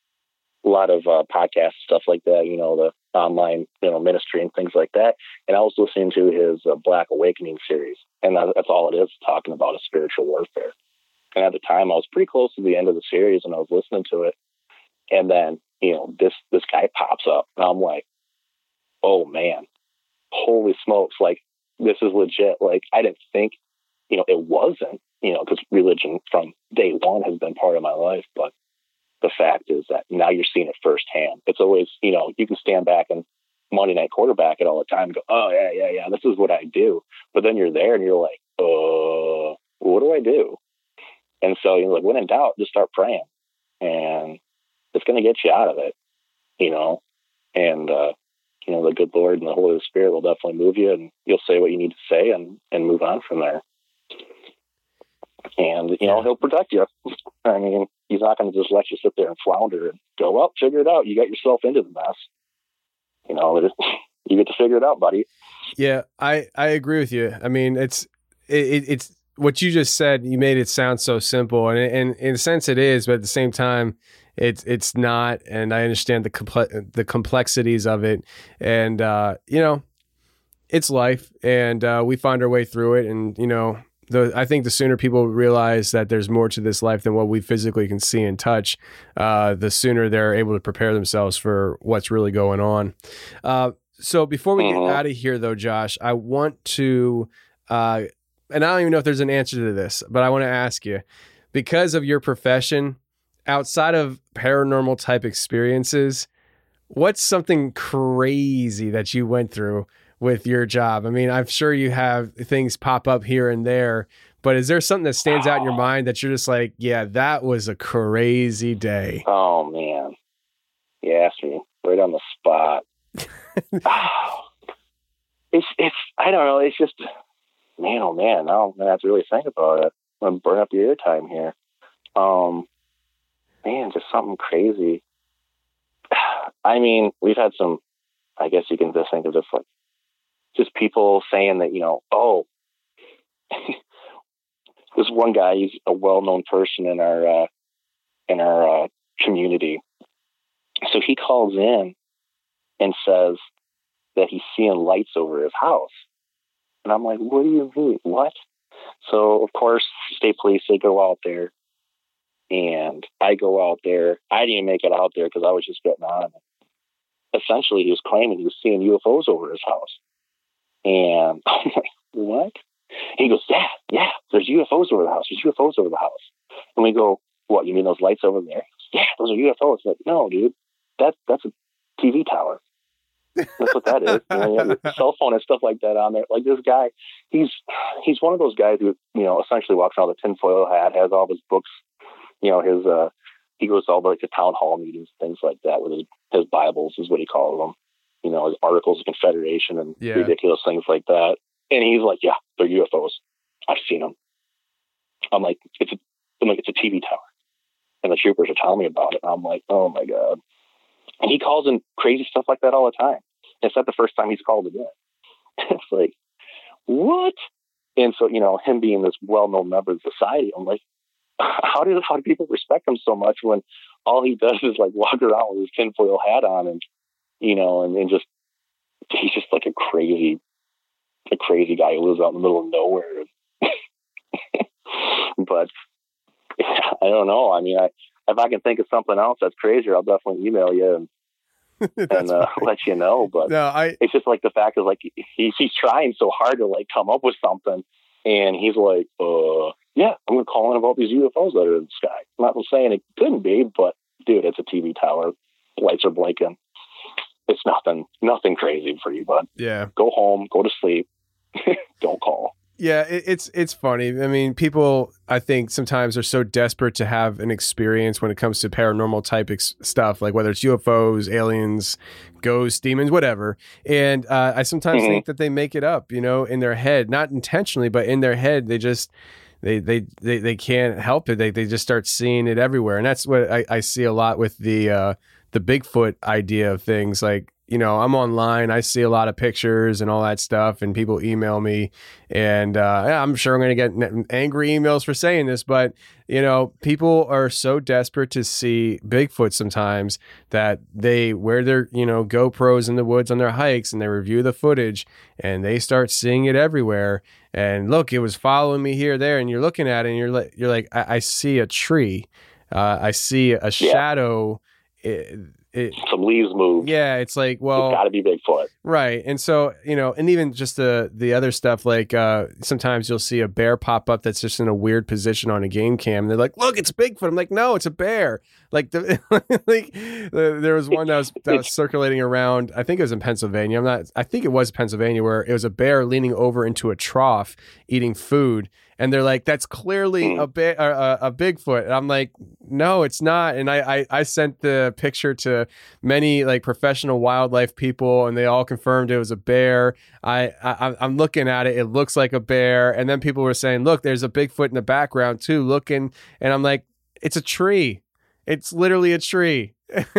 [SPEAKER 16] a lot of uh, podcasts, stuff like that. You know, the online you know ministry and things like that. And I was listening to his uh, Black Awakening series, and that, that's all it is, talking about a spiritual warfare. And at the time, I was pretty close to the end of the series, and I was listening to it, and then you know this this guy pops up, and I'm like, oh man, holy smokes! Like, this is legit. Like, I didn't think, you know, it wasn't. You know, because religion from day one has been part of my life. But the fact is that now you're seeing it firsthand. It's always, you know, you can stand back and Monday night quarterback it all the time and go, oh, yeah, yeah, yeah, this is what I do. But then you're there and you're like, uh, what do I do? And so you're like, when in doubt, just start praying. And it's going to get you out of it, you know. And, uh, you know, the good Lord and the Holy Spirit will definitely move you, and you'll say what you need to say and, and move on from there. And, you know, he'll protect you. I mean, he's not going to just let you sit there and flounder and go, well, figure it out. You got yourself into the mess. You know, you get to figure it out, buddy.
[SPEAKER 2] Yeah, I, I agree with you. I mean, it's it, it's what you just said. You made it sound so simple. And, and in a sense it is, but at the same time, it's it's not, and I understand the comple- the complexities of it, and uh, you know, it's life, and uh, we find our way through it, and you know. The, I think the sooner people realize that there's more to this life than what we physically can see and touch, uh, the sooner they're able to prepare themselves for what's really going on. Uh, so before we get out of here, though, Josh, I want to, uh, and I don't even know if there's an answer to this, but I want to ask you, because of your profession, outside of paranormal type experiences, what's something crazy that you went through with your job? I mean, I'm sure you have things pop up here and there, but is there something that stands out in your mind that you're just like, yeah, that was a crazy day?
[SPEAKER 16] Oh man. You asked me right on the spot. oh. It's, it's, I don't know. It's just, man, oh man, now I'm going to have to really think about it. I'm going to burn up your airtime here. Um, man, just something crazy. I mean, we've had some, I guess you can just think of just like, just people saying that, you know, oh, this one guy, he's a well-known person in our, uh, in our uh, community. So he calls in and says that he's seeing lights over his house. And I'm like, what do you mean? What? So of course, state police, they go out there, and I go out there. I didn't even make it out there because I was just getting on. Essentially, he was claiming he was seeing U F Os over his house. And I'm like, what? And he goes, yeah, yeah, there's U F Os over the house. There's U F Os over the house. And we go, what, you mean those lights over there? Yeah, those are U F Os. Like, no, dude, that, that's a T V tower. That's what that is. You know, you have your cell phone and stuff like that on there. Like this guy, he's he's one of those guys who, you know, essentially walks around with a tinfoil hat, has all of his books, you know, his, uh, he goes to all the, like, the town hall meetings, things like that, with his, his Bibles is what he calls them. You know, his Articles of Confederation and yeah. ridiculous things like that. And he's like, yeah, they're U F Os. I've seen them. I'm like, it's a, I'm like, it's a T V tower. And the troopers are telling me about it. And I'm like, oh my God. And he calls in crazy stuff like that all the time. It's not the first time he's called it in. It's like, what? And so, you know, him being this well-known member of society, I'm like, how do, how do people respect him so much when all he does is like walk around with his tinfoil hat on and, you know, and, and just, he's just like a crazy, a crazy guy who lives out in the middle of nowhere. But I don't know. I mean, I, if I can think of something else that's crazier, I'll definitely email you and, and uh, let you know. But no, I, it's just like the fact is like, he, he's trying so hard to like come up with something. And he's like, uh, yeah, I'm going to call in about these U F Os that are in the sky. I'm not saying it couldn't be, but dude, it's a T V tower. Lights are blinking. It's nothing, nothing crazy for you, bud.
[SPEAKER 2] Yeah.
[SPEAKER 16] Go home, go to sleep. Don't call.
[SPEAKER 2] Yeah, it, it's it's funny. I mean, people, I think, sometimes are so desperate to have an experience when it comes to paranormal type ex- stuff, like whether it's U F Os, aliens, ghosts, demons, whatever. And uh, I sometimes mm-hmm. think that they make it up, you know, in their head, not intentionally, but in their head, they just they they they, they can't help it. They they just start seeing it everywhere, and that's what I, I see a lot with the uh, the Bigfoot idea of things. Like, you know, I'm online, I see a lot of pictures and all that stuff, and people email me, and uh, yeah, I'm sure I'm going to get angry emails for saying this, but, you know, people are so desperate to see Bigfoot sometimes that they wear their, you know, GoPros in the woods on their hikes, and they review the footage, and they start seeing it everywhere. And look, it was following me here, there, and you're looking at it, and you're like, you're like, I, I see a tree, uh, I see a yeah. shadow. It, It,
[SPEAKER 16] some leaves move.
[SPEAKER 2] Yeah, it's like, well,
[SPEAKER 16] it's got to be Bigfoot,
[SPEAKER 2] right? And so, you know, and even just the the other stuff, like uh, sometimes you'll see a bear pop up that's just in a weird position on a game cam. And they're like, "Look, it's Bigfoot." I'm like, "No, it's a bear." Like, the, like the, there was one that was that was circulating around. I think it was in Pennsylvania. I'm not. I think it was Pennsylvania, where it was a bear leaning over into a trough eating food. And they're like, that's clearly mm. a, ba- a, a Bigfoot. And I'm like, no, it's not. And I, I, I sent the picture to many like professional wildlife people, and they all confirmed it was a bear. I, I, I'm looking at it. It looks like a bear. And then people were saying, look, there's a Bigfoot in the background too, looking. And I'm like, it's a tree. It's literally a tree.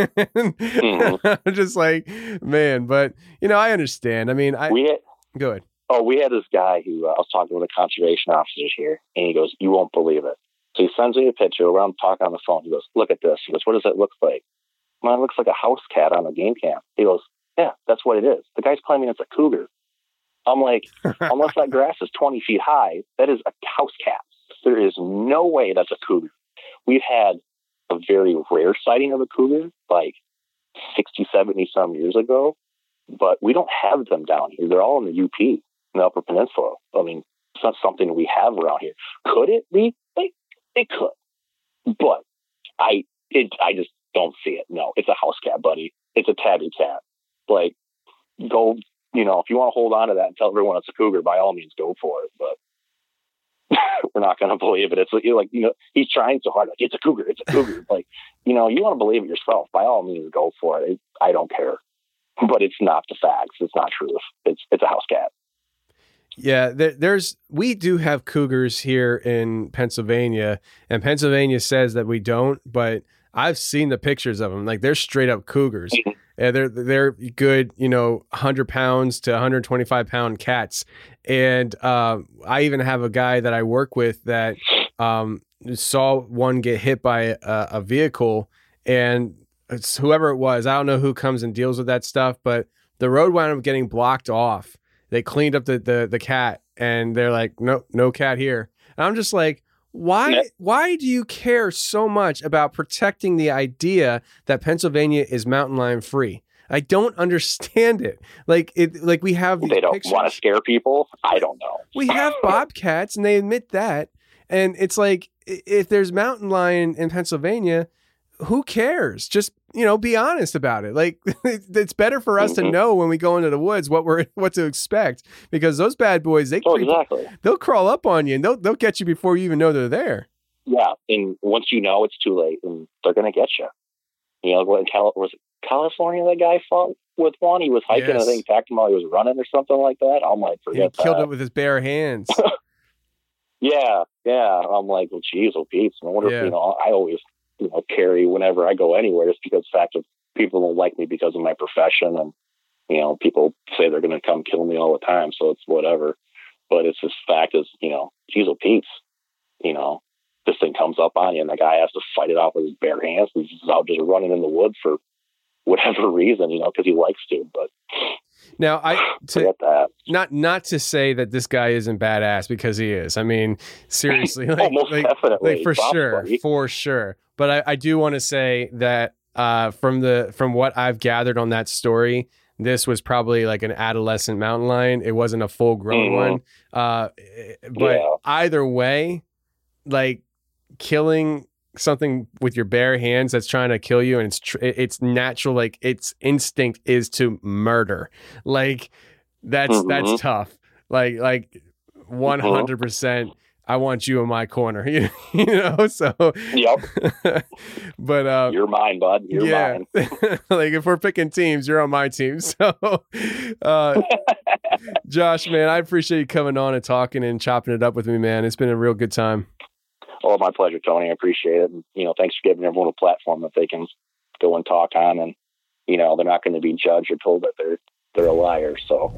[SPEAKER 2] mm. I'm just like, man, but you know, I understand. I mean, I
[SPEAKER 16] we had-
[SPEAKER 2] go ahead.
[SPEAKER 16] Oh, we had this guy who uh, I was talking with the conservation officers here, and he goes, "You won't believe it." So he sends me a picture where I'm talking on the phone. He goes, look at this. He goes, what does it look like? Well, it looks like a house cat on a game cam. He goes, yeah, that's what it is. The guy's claiming it's a cougar. I'm like, unless that grass is twenty feet high, that is a house cat. There is no way that's a cougar. We've had a very rare sighting of a cougar, like sixty, seventy some years ago, but we don't have them down here. They're all in the U P, in the Upper Peninsula. I mean, it's not something we have around here. Could it be? It, it could. But I it, I just don't see it. No, it's a house cat, buddy. It's a tabby cat. Like, go, you know, if you want to hold on to that and tell everyone it's a cougar, by all means, go for it. But we're not going to believe it. It's like, you know, he's trying so hard. Like, it's a cougar. It's a cougar. Like, you know, you want to believe it yourself. By all means, go for it. it. I don't care. But it's not the facts. It's not truth. It's it's a house cat.
[SPEAKER 2] Yeah, there, there's we do have cougars here in Pennsylvania, and Pennsylvania says that we don't. But I've seen the pictures of them. Like, they're straight up cougars. Yeah, they're they're good, you know, one hundred pounds to one hundred twenty-five pound cats. And uh, I even have a guy that I work with that um, saw one get hit by a, a vehicle, and it's whoever it was. I don't know who comes and deals with that stuff, but the road wound up getting blocked off. They cleaned up the the, the cat, and they're like, no, no cat here. And I'm just like, Why yeah. why do you care so much about protecting the idea that Pennsylvania is mountain lion free? I don't understand it. Like it like we have these
[SPEAKER 16] They don't
[SPEAKER 2] pictures.
[SPEAKER 16] want to scare people? I don't know.
[SPEAKER 2] We have bobcats, and they admit that. And it's like, if there's mountain lion in Pennsylvania, who cares? Just, you know, be honest about it. Like, it's better for us mm-hmm. to know when we go into the woods what we're what to expect, because those bad boys, they
[SPEAKER 16] oh,
[SPEAKER 2] creep,
[SPEAKER 16] exactly.
[SPEAKER 2] they'll crawl up on you, and they'll they'll get you before you even know they're there.
[SPEAKER 16] Yeah, and once you know, it's too late, and they're gonna get you. You know, what Cal- was it California that guy fought with one? He was hiking, yes. I think, attacked him while he was running or something like that. I'm like, forget
[SPEAKER 2] he killed
[SPEAKER 16] that.
[SPEAKER 2] it with his bare hands.
[SPEAKER 16] yeah, yeah. I'm like, well, geez, oh, Pete. I wonder
[SPEAKER 2] yeah.
[SPEAKER 16] if, you know, I always, you know, carry whenever I go anywhere, just because the fact of people don't like me because of my profession, and, you know, people say they're going to come kill me all the time, so it's whatever. But it's this fact is, you know, geez, oh, Pete, you know, this thing comes up on you, and the guy has to fight it off with his bare hands. He's out just running in the woods for whatever reason, you know, because he likes to. But
[SPEAKER 2] now, I to,
[SPEAKER 16] forget that.
[SPEAKER 2] Not not to say that this guy isn't badass, because he is. I mean, seriously, like,
[SPEAKER 16] oh, most
[SPEAKER 2] like,
[SPEAKER 16] definitely,
[SPEAKER 2] like for
[SPEAKER 16] Bob
[SPEAKER 2] sure,
[SPEAKER 16] buddy.
[SPEAKER 2] for sure. But I, I do want to say that uh, from the from what I've gathered on that story, this was probably like an adolescent mountain lion. It wasn't a full grown
[SPEAKER 16] mm-hmm.
[SPEAKER 2] one. Uh, but
[SPEAKER 16] yeah.
[SPEAKER 2] either way, like, killing something with your bare hands that's trying to kill you, and it's tr- it's natural, like, its instinct is to murder. Like, that's mm-hmm. that's tough. Like like one hundred percent. I want you in my corner, you know. So
[SPEAKER 16] yep.
[SPEAKER 2] But uh,
[SPEAKER 16] you're mine, bud. You're
[SPEAKER 2] yeah.
[SPEAKER 16] mine.
[SPEAKER 2] Like, if we're picking teams, you're on my team. So, uh, Josh, man, I appreciate you coming on and talking and chopping it up with me, man. It's been a real good time.
[SPEAKER 16] Oh, my pleasure, Tony. I appreciate it. And, you know, thanks for giving everyone a platform that they can go and talk on, and, you know, they're not going to be judged or told that they're they're a liar. So.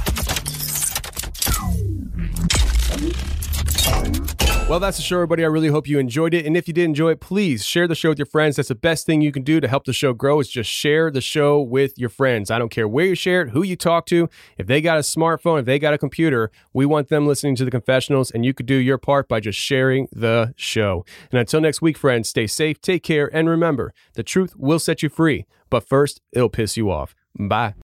[SPEAKER 2] Well, that's the show, everybody. I really hope you enjoyed it. And if you did enjoy it, please share the show with your friends. That's the best thing you can do to help the show grow, is just share the show with your friends. I don't care where you share it, who you talk to. If they got a smartphone, if they got a computer, we want them listening to the confessionals, and you could do your part by just sharing the show. And until next week, friends, stay safe, take care, and remember, the truth will set you free, but first, it'll piss you off. Bye.